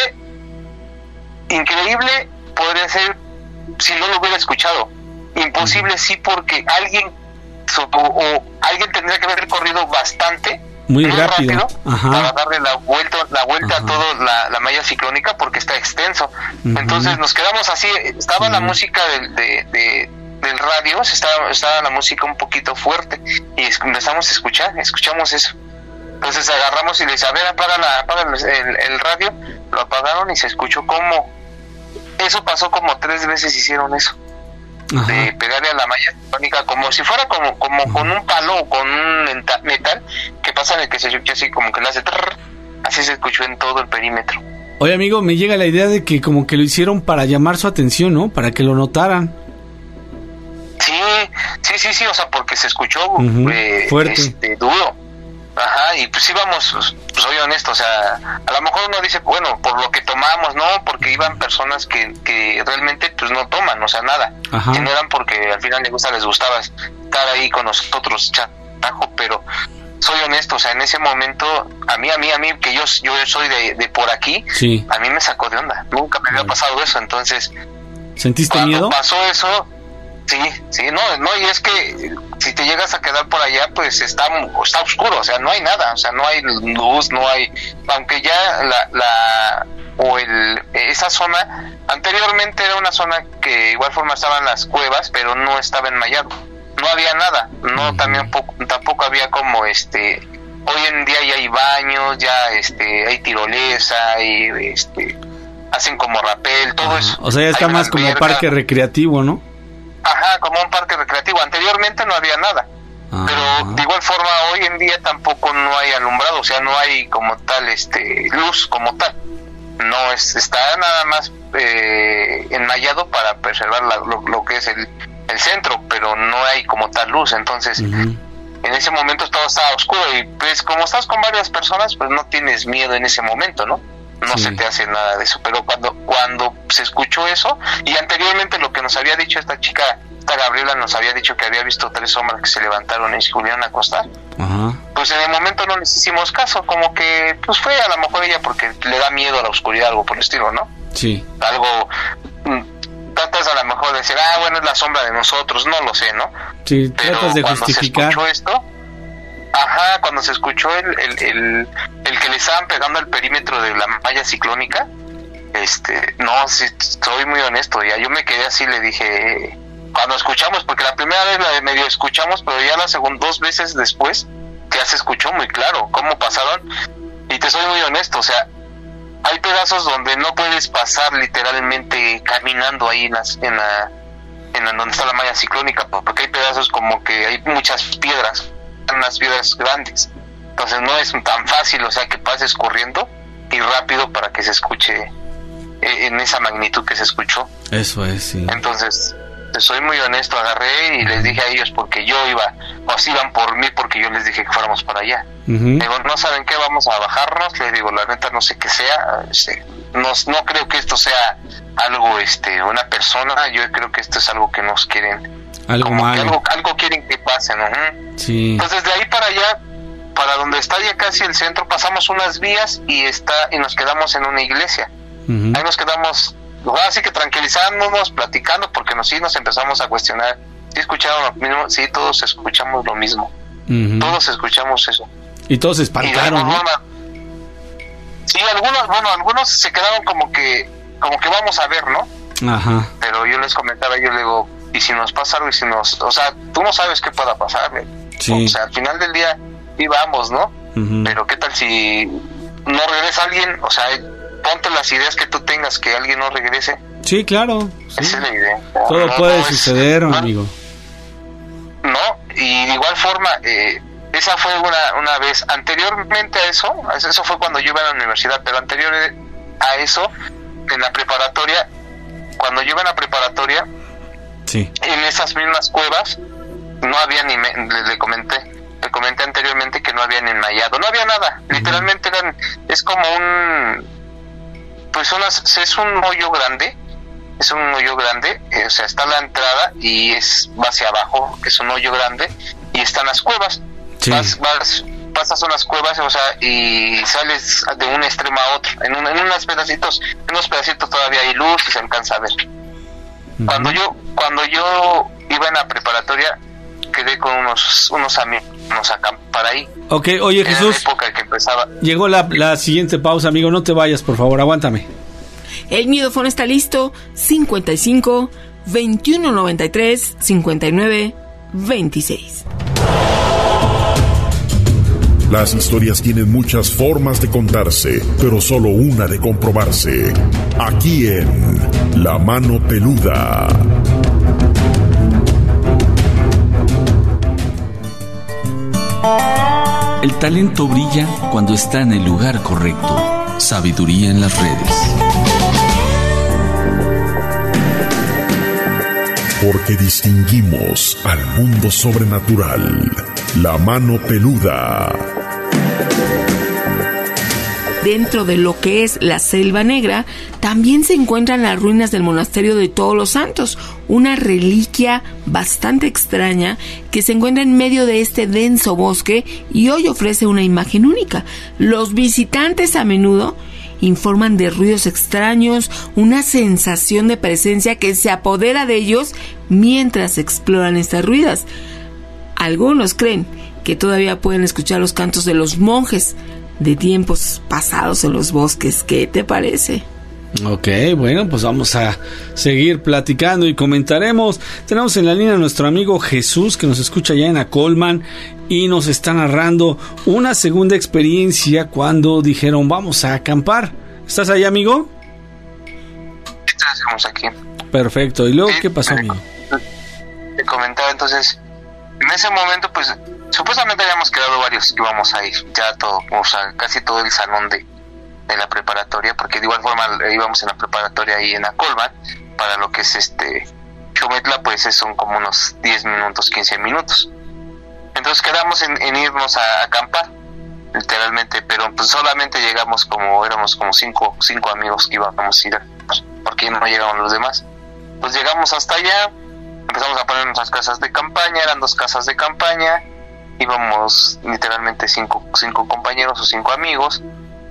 increíble podría ser si no lo hubiera escuchado. Imposible sí, porque alguien so, o, o alguien tendría que haber corrido bastante, muy, muy rápido, rápido Ajá. para darle la vuelta, la vuelta Ajá. a toda la, la malla ciclónica, porque está extenso. Uh-huh. Entonces nos quedamos así, estaba uh-huh. la música del, de, de, del radio, estaba, estaba la música un poquito fuerte, y empezamos a escuchar, escuchamos eso. Entonces agarramos y les, a ver, apaga, la, apaga el, el, el radio, lo apagaron y se escuchó como, eso pasó como tres veces, hicieron eso. Ajá. De pegarle a la malla ciclónica como si fuera como como Ajá. con un palo o con un metal que pasa en el que se escucha así como que le hace trrr, así se escuchó en todo el perímetro. Oye, amigo, me llega la idea de que como que lo hicieron para llamar su atención, ¿no? Para que lo notaran. Sí, sí, sí, sí, o sea, porque se escuchó uh-huh. eh, fuerte, este, duro. Ajá, y pues íbamos, pues soy honesto, o sea, a lo mejor uno dice, bueno, por lo que tomamos, no, porque iban personas que, que realmente pues no toman, o sea, nada, Ajá. que no eran porque al final les gusta, les gustaba estar ahí con nosotros, chatajo, pero soy honesto, o sea, en ese momento, a mí, a mí, a mí, que yo, yo soy de, de por aquí, sí. a mí me sacó de onda, nunca me había pasado eso, entonces, ¿sentiste cuando miedo? Pasó eso, sí, sí, no, no, y es que si te llegas a quedar por allá, pues está, está oscuro, o sea, no hay nada, o sea, no hay luz, no hay, aunque ya la, la o el, esa zona, anteriormente era una zona que de igual forma estaban las cuevas, pero no estaba enmallado, no había nada, no, uh-huh. también poco, tampoco había como este, hoy en día ya hay baños, ya este, hay tirolesa, y este, hacen como rapel, todo uh-huh. eso. O sea, ya está más como parque recreativo, ¿no? Ajá, como un parque recreativo. Anteriormente no había nada, ah, pero de igual forma hoy en día tampoco no hay alumbrado, o sea, no hay como tal este luz como tal. No es, está nada más eh, enmallado para preservar la, lo, lo que es el, el centro, pero no hay como tal luz. Entonces, uh-huh. en ese momento todo estaba oscuro y pues como estás con varias personas, pues no tienes miedo en ese momento, ¿no? No sí. se te hace nada de eso, pero cuando cuando se escuchó eso, y anteriormente lo que nos había dicho esta chica, esta Gabriela, nos había dicho que había visto tres sombras que se levantaron y se volvieron a acostar, Ajá. pues en el momento no les hicimos caso, como que pues fue a lo mejor ella porque le da miedo a la oscuridad, algo por el estilo, ¿no? Sí. Algo, tratas a lo mejor de decir, ah, bueno, es la sombra de nosotros, no lo sé, ¿no? Sí, pero tratas de cuando justificar. Se escuchó esto, ajá, cuando se escuchó el, el, el, el que le estaban pegando al perímetro de la malla ciclónica, este, no, sí, soy muy honesto, ya yo me quedé así, le dije, cuando escuchamos, porque la primera vez la de medio escuchamos, pero ya la segunda, dos veces después, ya se escuchó muy claro cómo pasaron, y te soy muy honesto, o sea, hay pedazos donde no puedes pasar literalmente caminando ahí en, las, en la, en la donde está la malla ciclónica, porque hay pedazos como que hay muchas piedras, unas piedras grandes, entonces no es tan fácil, o sea, que pases corriendo y rápido para que se escuche eh, en esa magnitud que se escuchó. Eso es, sí. Entonces, soy muy honesto, agarré y les dije a ellos porque yo iba, o así iban por mí porque yo les dije que fuéramos para allá. Uh-huh. Digo, no saben qué, vamos a bajarnos, les digo, la neta no sé qué sea, este, no, no creo que esto sea algo, este, una persona, yo creo que esto es algo que nos quieren, algo como malo. Que algo, algo quieren que pase, ¿no? Sí. Entonces de ahí para allá, para donde está ya casi el centro, pasamos unas vías y está y nos quedamos en una iglesia. Uh-huh. Ahí nos quedamos, así que tranquilizándonos, platicando, porque nos, sí nos empezamos a cuestionar, ¿sí escucharon lo mismo? Sí, todos escuchamos lo mismo. Uh-huh. Todos escuchamos eso. Y todos se espantaron, ¿no? Sí, algunos, bueno, algunos se quedaron como que, como que vamos a ver, ¿no? Ajá. Pero yo les comentaba, yo le digo, y si nos pasa algo, y si nos, o sea, tú no sabes qué pueda pasar, ¿eh? Sí. O sea, al final del día, sí vamos, ¿no? Uh-huh. Pero qué tal si no regresa alguien, o sea, ponte las ideas que tú tengas, que alguien no regrese. Sí, claro. Sí. Esa es la idea. Todo no, puede no suceder, es, no, amigo. No, y de igual forma, eh, esa fue una, una vez. Anteriormente a eso, eso fue cuando yo iba a la universidad, pero anterior a eso, en la preparatoria, cuando yo iba a la preparatoria, sí, en esas mismas cuevas, no había ni, me, le, le comenté, le comenté anteriormente que no había ni enmallado, no había nada, uh-huh. Literalmente eran, es como un, pues son las, es un hoyo grande, es un hoyo grande, eh, o sea, está la entrada y es va hacia abajo, que es un hoyo grande, y están las cuevas. Sí. Vas, vas, pasas unas cuevas, o sea, y sales de un extremo a otro. En, un, en unos pedacitos, en unos pedacitos todavía hay luz y se alcanza a ver. Uh-huh. Cuando yo, cuando yo iba en la preparatoria, quedé con unos, unos amigos a acampar ahí. Ok, oye, Jesús. En la época que empezaba. Llegó la, la siguiente pausa, amigo. No te vayas, por favor, aguántame. El Miedofón está listo. cincuenta y cinco, veintiuno noventa y tres, cincuenta y nueve, veintiséis. Las historias tienen muchas formas de contarse, pero solo una de comprobarse. Aquí en La Mano Peluda. El talento brilla cuando está en el lugar correcto. Sabiduría en las redes. Porque distinguimos al mundo sobrenatural. La Mano Peluda. Dentro de lo que es la Selva Negra, también se encuentran las ruinas del monasterio de Todos los Santos, una reliquia bastante extraña que se encuentra en medio de este denso bosque y hoy ofrece una imagen única. Los visitantes a menudo informan de ruidos extraños, una sensación de presencia que se apodera de ellos mientras exploran estas ruinas. Algunos creen que todavía pueden escuchar los cantos de los monjes de tiempos pasados en los bosques. ¿Qué te parece? Ok, bueno, pues vamos a seguir platicando y comentaremos. Tenemos en la línea a nuestro amigo Jesús, que nos escucha ya en Acolman y nos está narrando una segunda experiencia cuando dijeron vamos a acampar. ¿Estás ahí, amigo? Estamos aquí. Perfecto, ¿y luego sí, qué pasó, amigo? Te comentaba entonces, en ese momento pues supuestamente habíamos quedado varios que íbamos a ir, ya todo, o sea, casi todo el salón de, de la preparatoria, porque de igual forma íbamos en la preparatoria ahí en Acolman, para lo que es este Xometla, pues son como unos diez minutos, quince minutos. Entonces quedamos en, en irnos a acampar, literalmente, pero pues solamente llegamos como, éramos como cinco, cinco amigos que íbamos a ir, porque no llegaban los demás. Pues llegamos hasta allá, empezamos a poner nuestras casas de campaña, eran dos casas de campaña, íbamos literalmente cinco, cinco compañeros o cinco amigos,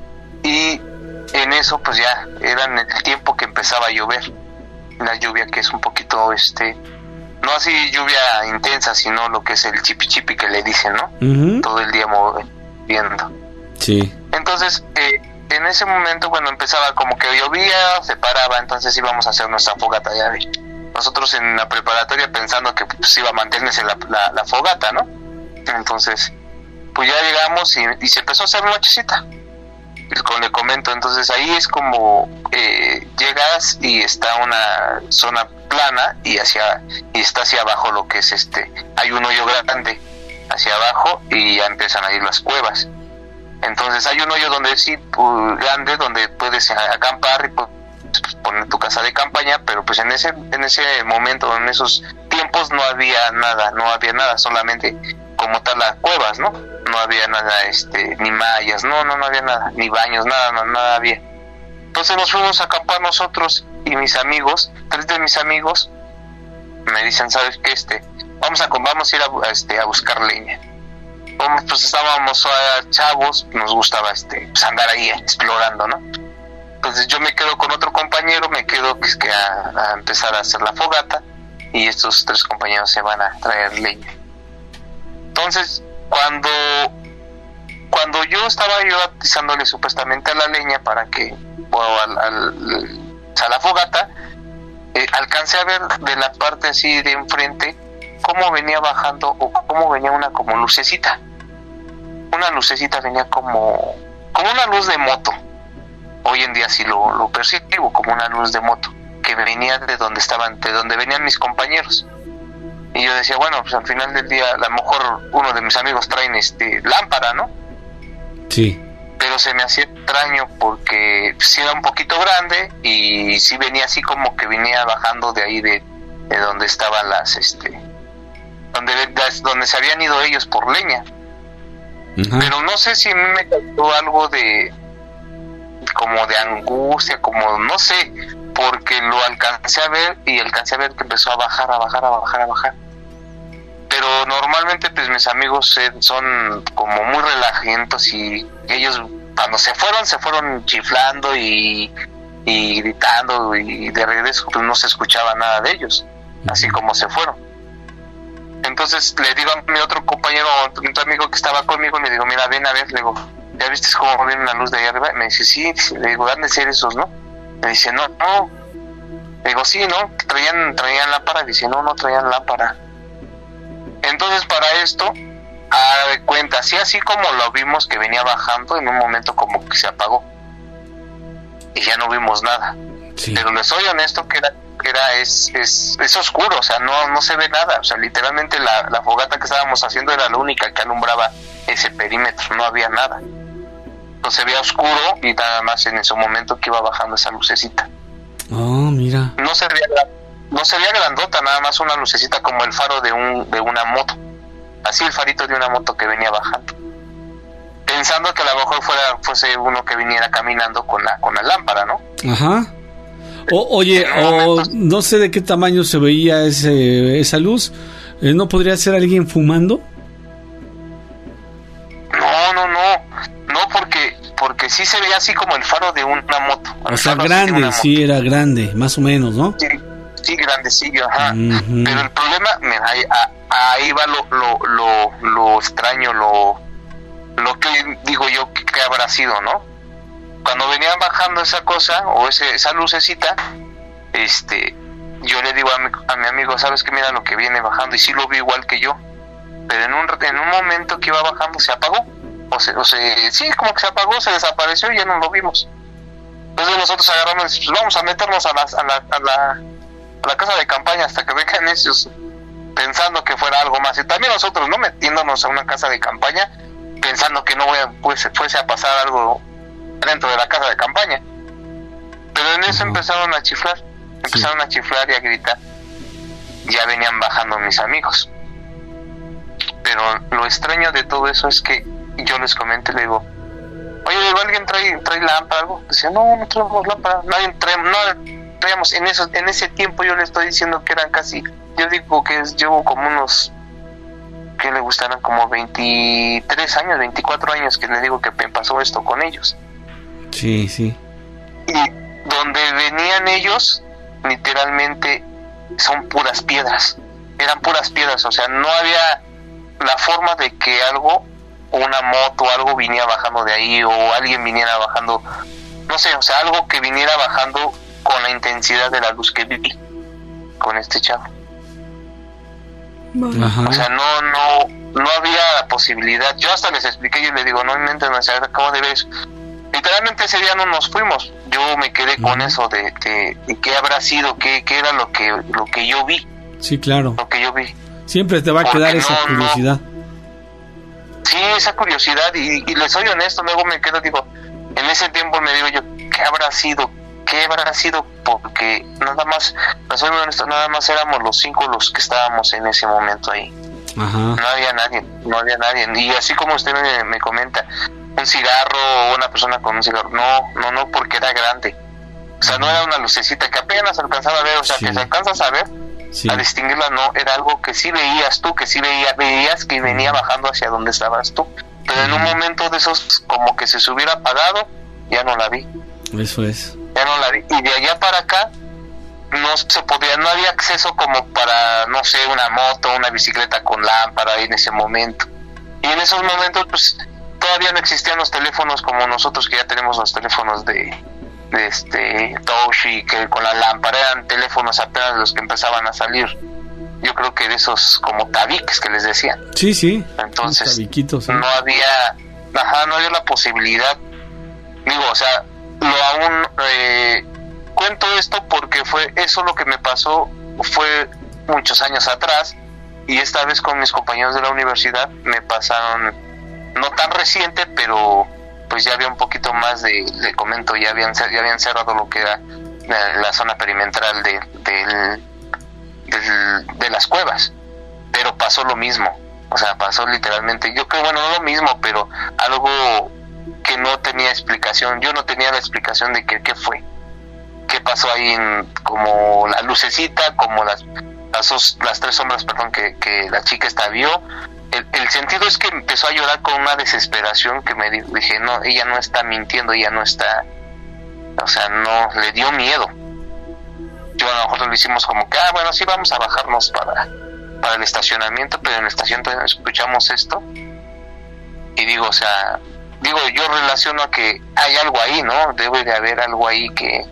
y en eso pues ya eran el tiempo que empezaba a llover, la lluvia que es un poquito, este, no así lluvia intensa, sino lo que es el chipi chipi que le dicen, ¿no? Uh-huh. Todo el día moviendo. Sí. Entonces, eh, en ese momento, bueno, empezaba como que llovía, se paraba, entonces íbamos a hacer nuestra fogata, ya ve. Nosotros en la preparatoria pensando que pues iba a mantenerse la, la, la fogata, ¿no? Entonces, pues ya llegamos y, y se empezó a hacer nochecita. Como le comento, entonces ahí es como eh, llegas y está una zona plana y hacia y está hacia abajo lo que es este, hay un hoyo grande hacia abajo y ya empiezan a ir las cuevas. Entonces hay un hoyo donde sí pues, grande donde puedes acampar y puedes poner tu casa de campaña, pero pues en ese en ese momento, en esos tiempos no había nada, no había nada, solamente como tal las cuevas, ¿no? No había nada, este, ni mallas, no, no, no había nada, ni baños, nada, no, nada había. Entonces nos fuimos a acampar nosotros y mis amigos, tres de mis amigos, me dicen, ¿sabes qué? Este, vamos a, vamos a ir a, este, a buscar leña. Vamos, pues estábamos uh, chavos, nos gustaba, este, pues andar ahí explorando, ¿no? Entonces yo me quedo con otro compañero, me quedo pues, que a, a empezar a hacer la fogata y estos tres compañeros se van a traer leña. Entonces, cuando cuando yo estaba yo atizándole supuestamente a la leña para que, o al, al, a la fogata, eh, alcancé a ver de la parte así de enfrente cómo venía bajando o cómo venía una como lucecita. Una lucecita venía como, como una luz de moto. Hoy en día sí lo, lo percibo como una luz de moto que venía de donde estaban, de donde venían mis compañeros. Y yo decía, bueno, pues al final del día a lo mejor uno de mis amigos traen este lámpara, ¿no? Sí. Pero se me hacía extraño porque sí era un poquito grande y sí venía así como que venía bajando de ahí de, de donde estaban las, este, donde, donde se habían ido ellos por leña. Uh-huh. Pero no sé si a mí me causó algo de, como de angustia, como no sé, porque lo alcancé a ver y alcancé a ver que empezó a bajar, a bajar, a bajar, a bajar. Pero normalmente pues mis amigos eh, son como muy relajentos y ellos cuando se fueron, se fueron chiflando y, y gritando, y de regreso pues no se escuchaba nada de ellos, así como se fueron. Entonces le digo a mi otro compañero, mi otro amigo que estaba conmigo, le digo, mira, ven a ver, le digo, ¿ya viste cómo viene la luz de ahí arriba? Me dice, sí. Le digo, ¿han de ser esos, no? Me dice, no, no. Le digo, sí, ¿no? Traían, traían lámpara. Dice, no, no traían lámpara. Entonces para esto, a de cuenta, así así como lo vimos que venía bajando, en un momento como que se apagó. Y ya no vimos nada. Sí. Pero les soy honesto que era, que era es, es, es oscuro, o sea, no, no se ve nada. O sea, literalmente la, la fogata que estábamos haciendo era la única que alumbraba ese perímetro, no había nada. No se veía oscuro y nada más en ese momento que iba bajando esa lucecita. Oh, mira. No se veía, no se veía grandota, nada más una lucecita como el faro de un de una moto. Así el farito de una moto que venía bajando. Pensando que a lo mejor fuera fuese uno que viniera caminando con la con la lámpara, ¿no? Ajá. O, oye, o momento... no sé de qué tamaño se veía ese esa luz. ¿No podría ser alguien fumando? No, no, no. No, porque porque sí se veía así como el faro de una moto. O sea, grande, sí, era grande, más o menos, ¿no? Sí, sí, grandecillo, ajá. Uh-huh. Pero el problema, mira, ahí, ahí va lo, lo, lo, lo extraño, lo, lo que digo yo que, que habrá sido, ¿no? Cuando venían bajando esa cosa, o ese, esa lucecita, este, yo le digo a mi, a mi amigo, ¿sabes qué? Mira lo que viene bajando, y sí lo vi igual que yo. Pero en un, en un momento que iba bajando se apagó. O se, o se, sí, como que se apagó, se desapareció y ya no lo vimos. Entonces nosotros agarramos, pues vamos a meternos a la, a la, a la, a la casa de campaña hasta que vengan ellos, pensando que fuera algo más. Y también nosotros, no metiéndonos a una casa de campaña, pensando que no pues, fuese a pasar algo dentro de la casa de campaña. Pero en eso empezaron a chiflar, empezaron sí. a chiflar y a gritar. Ya venían bajando mis amigos. Pero lo extraño de todo eso es que yo les comenté, le digo, oye, digo, ¿alguien trae, trae lámpara algo? Decía, no, no traemos lámpara, nadie traemos, no traíamos, en eso, en ese tiempo yo le estoy diciendo que eran casi, yo digo que es, llevo como unos, que le gustaran como veintitrés años, veinticuatro años que le digo que me pasó esto con ellos. Sí, sí. Y donde venían ellos, literalmente son puras piedras, eran puras piedras, o sea, no había la forma de que algo, una moto o algo viniera bajando de ahí, o alguien viniera bajando, no sé, o sea, algo que viniera bajando con la intensidad de la luz que viví con este chavo. Ajá. O sea, no, no, no había posibilidad. Yo hasta les expliqué, yo les digo, no inventen, o sea, acabo de ver eso. Literalmente ese día no nos fuimos. Yo me quedé uh-huh. con eso de, de, de qué habrá sido, qué, qué era lo que, lo que yo vi. Sí, claro. Lo que yo vi. Siempre te va a Porque quedar no, esa curiosidad. No. Sí, esa curiosidad, y, y les soy honesto, luego me quedo, digo, en ese tiempo me digo yo, ¿qué habrá sido? ¿Qué habrá sido? Porque nada más, les soy honesto, nada más éramos los cinco los que estábamos en ese momento ahí. Ajá. No había nadie, no había nadie. Y así como usted me, me comenta, un cigarro o una persona con un cigarro, no, no, no, porque era grande. O sea, no era una lucecita que apenas alcanzaba a ver, o sea, sí. que se alcanzas a ver, sí. a distinguirla, no, era algo que sí veías tú, que sí veía, veías que venía bajando hacia donde estabas tú. Pero en un momento de esos, como que se se hubiera apagado, ya no la vi. Eso es. Ya no la vi. Y de allá para acá, no se podía, no había acceso como para, no sé, una moto, una bicicleta con lámpara en ese momento. Y en esos momentos, pues, todavía no existían los teléfonos como nosotros, que ya tenemos los teléfonos de, de este touch y que con la lámpara, eran teléfonos apenas los que empezaban a salir. Yo creo que de esos como tabiques que les decían. Sí, sí. Entonces, tabiquitos, ¿sí? no había, ajá, no había la posibilidad. Digo, o sea, lo aún eh, cuento esto porque fue eso lo que me pasó, fue muchos años atrás, y esta vez con mis compañeros de la universidad me pasaron, no tan reciente, pero pues ya había un poquito más de, le comento, ya habían ya habían cerrado lo que era la, la zona perimetral de, del, del, de las cuevas, pero pasó lo mismo, o sea, pasó literalmente, yo creo, bueno, no lo mismo, pero algo que no tenía explicación. Yo no tenía la explicación de que, qué fue, qué pasó ahí, en, como la lucecita, como las las, dos, las tres sombras, perdón, que, que la chica esta vio. El, el sentido es que empezó a llorar con una desesperación que me dije, no, ella no está mintiendo, ella no está, o sea, no, le dio miedo. Yo a lo mejor lo hicimos como que, ah, bueno, sí, vamos a bajarnos para, para el estacionamiento, pero en la estación escuchamos esto y digo, o sea, digo, yo relaciono a que hay algo ahí, ¿no? Debe de haber algo ahí que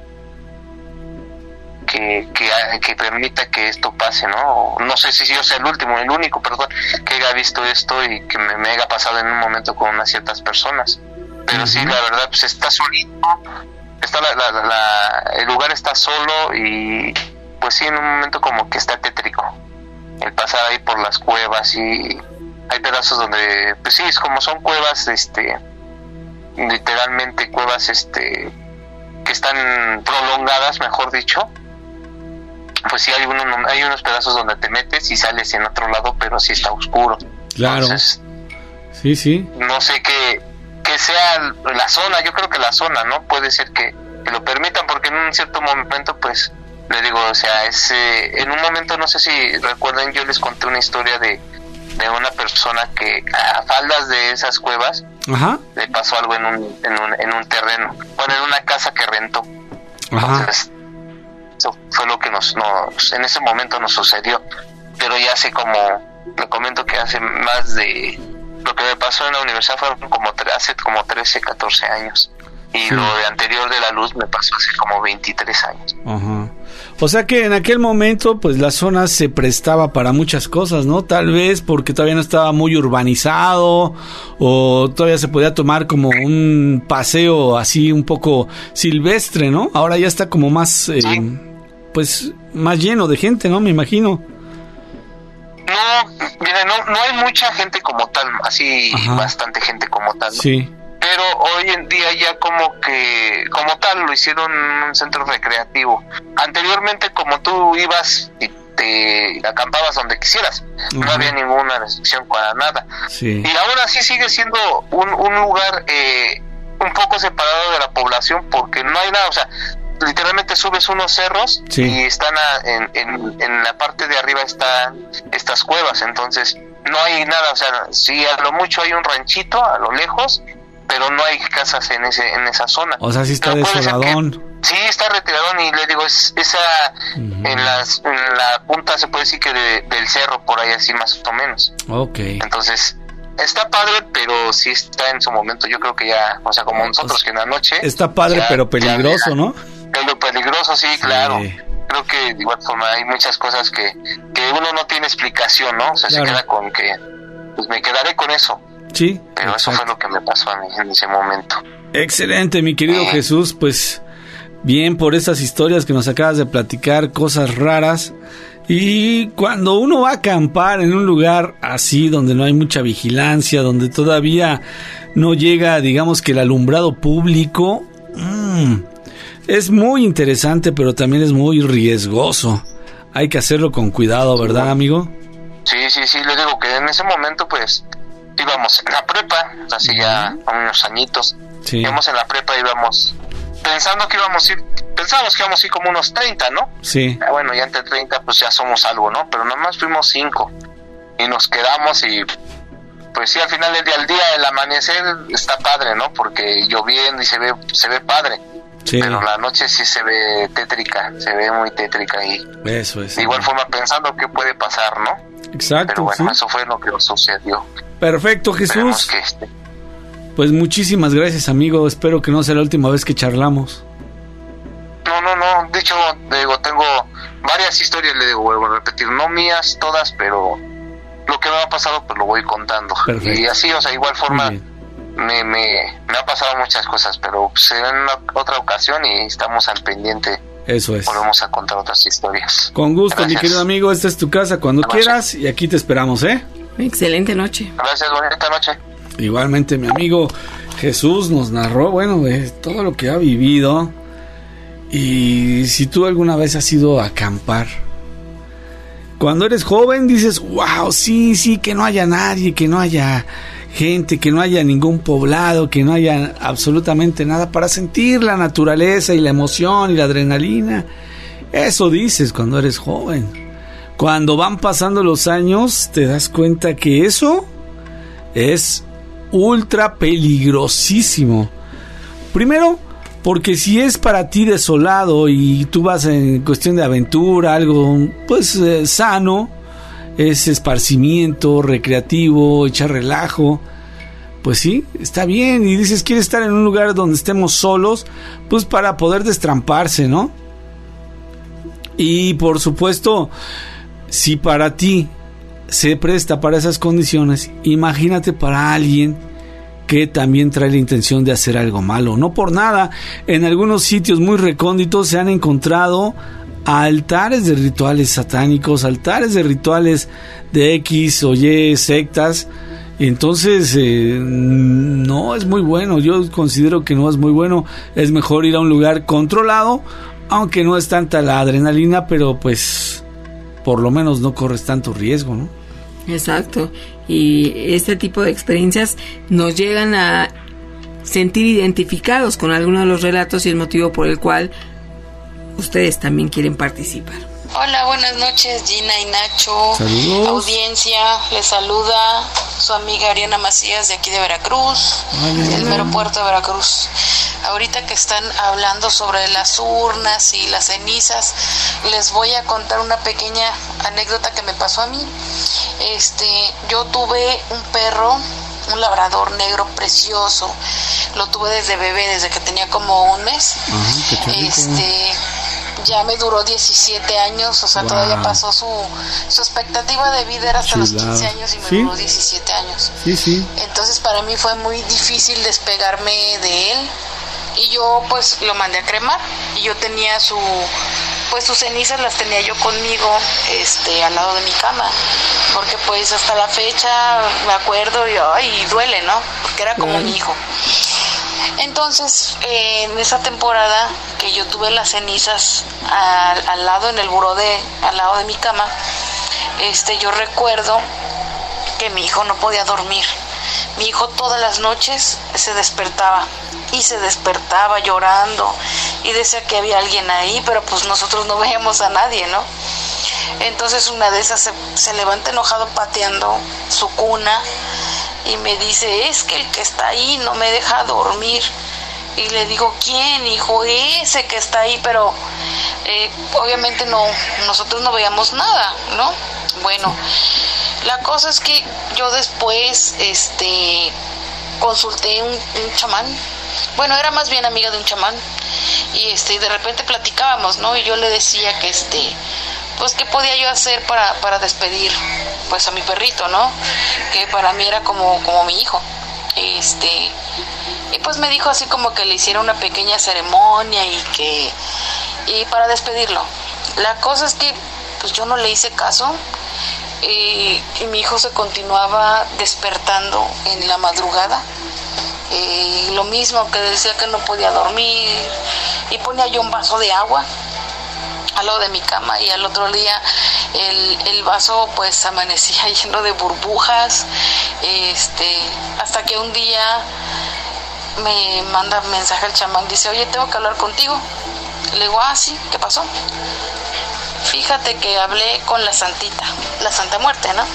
Que, que, que permita que esto pase, ¿no? No sé si yo sea el último, el único, perdón, que haya visto esto y que me, me haya pasado en un momento con unas ciertas personas. Pero uh-huh. sí, la verdad, pues está solito, está la, la, la, el lugar está solo y pues sí, en un momento como que está tétrico. El pasar ahí por las cuevas y hay pedazos donde, pues sí, es como son cuevas, este, literalmente cuevas, este, que están prolongadas, mejor dicho. Pues sí, hay, uno, hay unos pedazos donde te metes y sales en otro lado, pero sí está oscuro. Claro. Entonces, sí, sí. No sé qué, qué sea la zona, yo creo que la zona, ¿no? Puede ser que, que lo permitan, porque en un cierto momento, pues, le digo, o sea, es, eh, en un momento, no sé si recuerdan, yo les conté una historia de, de una persona que a faldas de esas cuevas, ajá, le pasó algo en un, en un, en un terreno, bueno, en una casa que rentó. Ajá. Entonces, eso fue lo que nos, nos en ese momento nos sucedió, pero ya hace como, le comento que hace más de, lo que me pasó en la universidad fueron como, hace como trece, catorce años, y sí, lo de anterior de la luz me pasó hace como veintitrés años. Ajá. O sea que en aquel momento pues la zona se prestaba para muchas cosas, ¿no? Tal vez porque todavía no estaba muy urbanizado o todavía se podía tomar como un paseo así un poco silvestre, ¿no? Ahora ya está como más, eh, sí, pues más lleno de gente, ¿no? Me imagino. No, mire, no, no hay mucha gente como tal, así, ajá, bastante gente como tal, ¿no? Sí. Pero hoy en día ya como que, como tal, lo hicieron en un centro recreativo. Anteriormente, como tú ibas y te acampabas donde quisieras, uh-huh, no había ninguna restricción para nada. Sí. Y ahora sí sigue siendo un, un lugar eh, un poco separado de la población, porque no hay nada, o sea, literalmente subes unos cerros, sí, y están a, en, en, en la parte de arriba están estas cuevas, entonces no hay nada, o sea, sí, a lo mucho hay un ranchito a lo lejos, pero no hay casas en ese en esa zona. O sea, sí está desoladón. Sí, está retiradón, y le digo, es esa, uh-huh, en, las, en la punta se puede decir que de, del cerro, por ahí así más o menos. Ok. Entonces, está padre, pero sí está en su momento, yo creo que ya, o sea, como nosotros, que en la noche... Está padre, ya, pero peligroso, ya, ¿no? Pero peligroso, sí, sí, claro. Creo que de igual forma hay muchas cosas que, que uno no tiene explicación, ¿no? O sea, claro, se queda con que, pues me quedaré con eso. Sí. Pero exacto, eso fue lo que me pasó a mí en ese momento. Excelente, mi querido eh. Jesús, pues bien por esas historias que nos acabas de platicar, cosas raras. Y cuando uno va a acampar en un lugar así, donde no hay mucha vigilancia, donde todavía no llega, digamos que el alumbrado público, mmm, es muy interesante, pero también es muy riesgoso. Hay que hacerlo con cuidado, ¿verdad, amigo? Sí, sí, sí, le digo que en ese momento, pues, íbamos en la prepa, así ya unos añitos, sí, íbamos en la prepa, íbamos pensando que íbamos a ir, pensábamos que íbamos a ir como unos treinta, ¿no? Sí. Ah, bueno, ya entre treinta pues ya somos algo, ¿no? Pero nomás fuimos cinco y nos quedamos y pues sí, al final del día, al día, el amanecer está padre, ¿no? Porque lloviendo y se ve, se ve padre. Sí. Pero la noche sí se ve tétrica, se ve muy tétrica y eso es. De igual forma pensando qué puede pasar, ¿no? Exacto. Pero bueno, sí, eso fue lo que nos sucedió. Perfecto, Jesús. Que este... Pues muchísimas gracias, amigo. Espero que no sea la última vez que charlamos. No, no, no. De hecho, digo, tengo varias historias, le digo, vuelvo a repetir, no mías todas, pero lo que me ha pasado, pues lo voy contando. Perfecto. Y así, o sea, igual forma me, me, me ha pasado muchas cosas, pero será en una, otra ocasión y estamos al pendiente. Eso es. Volvemos a contar otras historias. Con gusto, gracias, mi querido amigo. Esta es tu casa cuando Buenas quieras noches. Y aquí te esperamos, ¿eh? Excelente noche. Gracias, bonita noche. Igualmente, mi amigo Jesús nos narró, bueno, de todo lo que ha vivido. Y si tú alguna vez has ido a acampar, cuando eres joven dices, wow, sí, sí, que no haya nadie, que no haya, gente, que no haya ningún poblado, que no haya absolutamente nada para sentir la naturaleza y la emoción y la adrenalina. Eso dices cuando eres joven. Cuando van pasando los años, te das cuenta que eso es ultra peligrosísimo. Primero, porque si es para ti desolado y tú vas en cuestión de aventura, algo pues eh, sano, es esparcimiento, recreativo, echar relajo, pues sí, está bien. Y dices, quiere estar en un lugar donde estemos solos, pues para poder destramparse, ¿no? Y por supuesto, si para ti se presta para esas condiciones, imagínate para alguien que también trae la intención de hacer algo malo. No por nada, en algunos sitios muy recónditos se han encontrado altares de rituales satánicos, altares de rituales de X o Y sectas. Entonces eh, no es muy bueno. Yo considero que no es muy bueno. Es mejor ir a un lugar controlado, aunque no es tanta la adrenalina, pero pues por lo menos no corres tanto riesgo, ¿no? Exacto. Y este tipo de experiencias nos llegan a sentir identificados con alguno de los relatos y el motivo por el cual ustedes también quieren participar. Hola, buenas noches, Gina y Nacho. Saludos. Audiencia, les saluda su amiga Ariana Macías de aquí de Veracruz, Hola. del mero puerto de Veracruz. Ahorita que están hablando sobre las urnas y las cenizas, les voy a contar una pequeña anécdota que me pasó a mí. Este, yo tuve un perro, un labrador negro precioso. Lo tuve desde bebé, desde que tenía como un mes. Ajá, este, ya me duró diecisiete años, o sea, wow. Todavía pasó su, su expectativa de vida era hasta Chulada. los quince años y me ¿Sí? duró diecisiete años. Sí, sí. Entonces para mí fue muy difícil despegarme de él y yo pues lo mandé a cremar y yo tenía su pues sus cenizas las tenía yo conmigo este al lado de mi cama, porque pues hasta la fecha me acuerdo y ay, duele, ¿no? Porque era como mi hijo. Entonces, eh, en esa temporada que yo tuve las cenizas al, al lado en el buró de al lado de mi cama, este yo recuerdo que mi hijo no podía dormir. Mi hijo todas las noches se despertaba y se despertaba llorando y decía que había alguien ahí, pero pues nosotros no veíamos a nadie, ¿no? Entonces una de esas se, se levanta enojado pateando su cuna y me dice, es que el que está ahí no me deja dormir. Y le digo, ¿quién, hijo? Ese que está ahí, pero eh, obviamente no, nosotros no veíamos nada, ¿no? Bueno, la cosa es que yo después este, consulté un, un chamán. Bueno, era más bien amiga de un chamán. Y este, de repente platicábamos, ¿no? Y yo le decía que este... pues qué podía yo hacer para, para despedir pues a mi perrito, ¿no? Que para mí era como, como mi hijo. Este, y pues me dijo así como que le hiciera una pequeña ceremonia y que y para despedirlo. La cosa es que pues yo no le hice caso y, y mi hijo se continuaba despertando en la madrugada. Y lo mismo, que decía que no podía dormir y ponía yo un vaso de agua al lado de mi cama y al otro día el, el vaso pues amanecía lleno de burbujas, este, hasta que un día me manda mensaje el chamán, dice, oye, tengo que hablar contigo. Le digo, ah, sí, ¿qué pasó? Fíjate que hablé con la santita, la Santa Muerte, ¿no?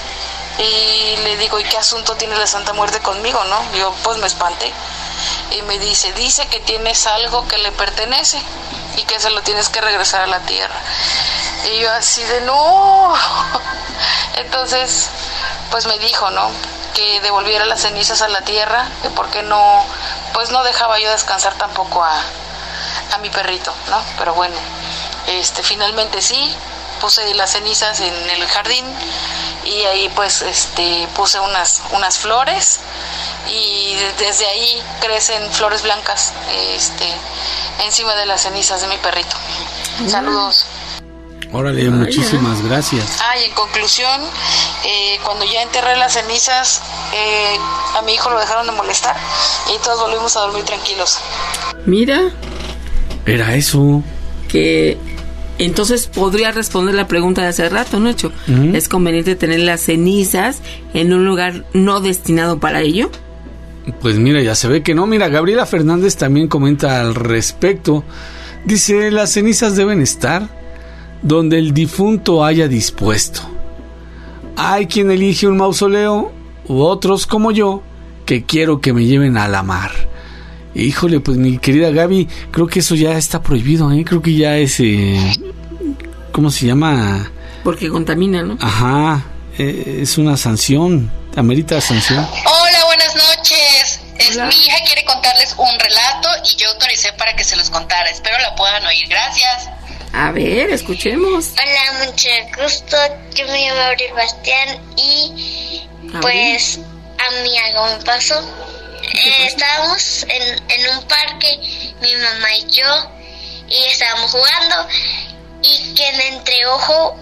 Y le digo, ¿y qué asunto tiene la Santa Muerte conmigo, no? Yo pues me espanté y me dice, dice que tienes algo que le pertenece y que se lo tienes que regresar a la tierra. Y yo así de no. Entonces pues me dijo, ¿no?, que devolviera las cenizas a la tierra, que porque no, pues no dejaba yo descansar tampoco a, a mi perrito, ¿no? Pero bueno, este finalmente sí, puse las cenizas en el jardín y ahí pues este puse unas, unas flores y desde ahí crecen flores blancas este encima de las cenizas de mi perrito. Saludos. Órale, Ay, muchísimas gracias. Ah, y en conclusión, eh, cuando ya enterré las cenizas, eh, a mi hijo lo dejaron de molestar y todos volvimos a dormir tranquilos. Mira. Era eso. Que Entonces podría responder la pregunta de hace rato, ¿no, Nacho? Uh-huh. ¿Es conveniente tener las cenizas en un lugar no destinado para ello? Pues mira, ya se ve que no. Mira, Gabriela Fernández también comenta al respecto. Dice, las cenizas deben estar donde el difunto haya dispuesto. Hay quien elige un mausoleo, u otros como yo, que quiero que me lleven a la mar. Híjole, pues mi querida Gaby, creo que eso ya está prohibido, ¿eh? Creo que ya es... Eh, ¿Cómo se llama? Porque contamina, ¿no? Ajá, eh, es una sanción, amerita sanción. Hola, buenas noches. Es, mi hija quiere contarles un relato y yo autoricé para que se los contara. Espero la puedan oír. Gracias. A ver, escuchemos. Hola, mucho gusto. Yo me llamo Abril Bastián y pues a mí algo me pasó. Eh, estábamos en, en un parque, mi mamá y yo, y estábamos jugando y que en entreojo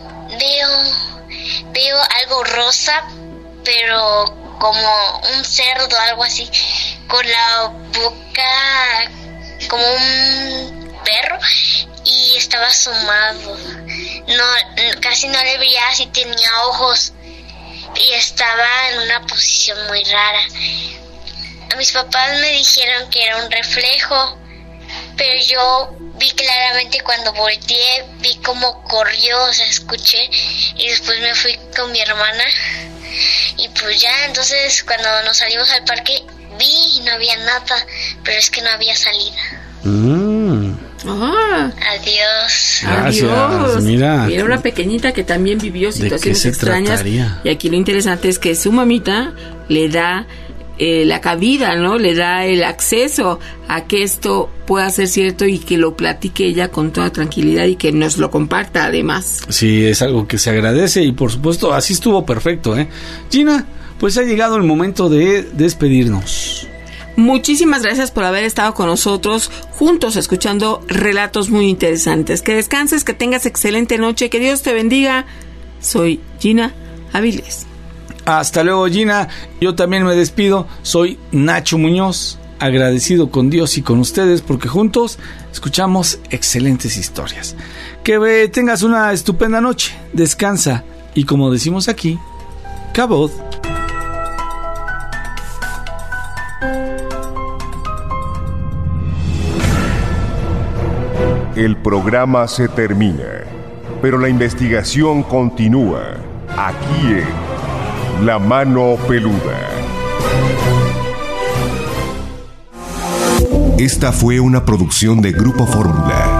veo, veo algo rosa, pero como un cerdo, algo así, con la boca como un perro y estaba asomado. No, casi no le veía si tenía ojos y estaba en una posición muy rara. A mis papás me dijeron que era un reflejo, pero yo vi claramente cuando volteé, vi cómo corrió, o sea, escuché, y después me fui con mi hermana, y pues ya, entonces cuando nos salimos al parque, vi y no había nada, pero es que no había salida. Mm. Ah. Adiós. Gracias. Adiós. Mira. Era una pequeñita que también vivió situaciones extrañas. Trataría? Y aquí lo interesante es que su mamita le da eh, la cabida, ¿no? Le da el acceso a que esto pueda ser cierto y que lo platique ella con toda tranquilidad y que nos lo comparta además. Sí, es algo que se agradece y por supuesto así estuvo perfecto, ¿eh? Gina, pues ha llegado el momento de despedirnos. Muchísimas gracias por haber estado con nosotros juntos escuchando relatos muy interesantes. Que descanses, que tengas excelente noche, que Dios te bendiga. Soy Gina Aviles. Hasta luego, Gina. Yo también me despido. Soy Nacho Muñoz, agradecido con Dios y con ustedes porque juntos escuchamos excelentes historias. Que tengas una estupenda noche. Descansa y como decimos aquí, Cabot. El programa se termina, pero la investigación continúa aquí en La Mano Peluda. Esta fue una producción de Grupo Fórmula.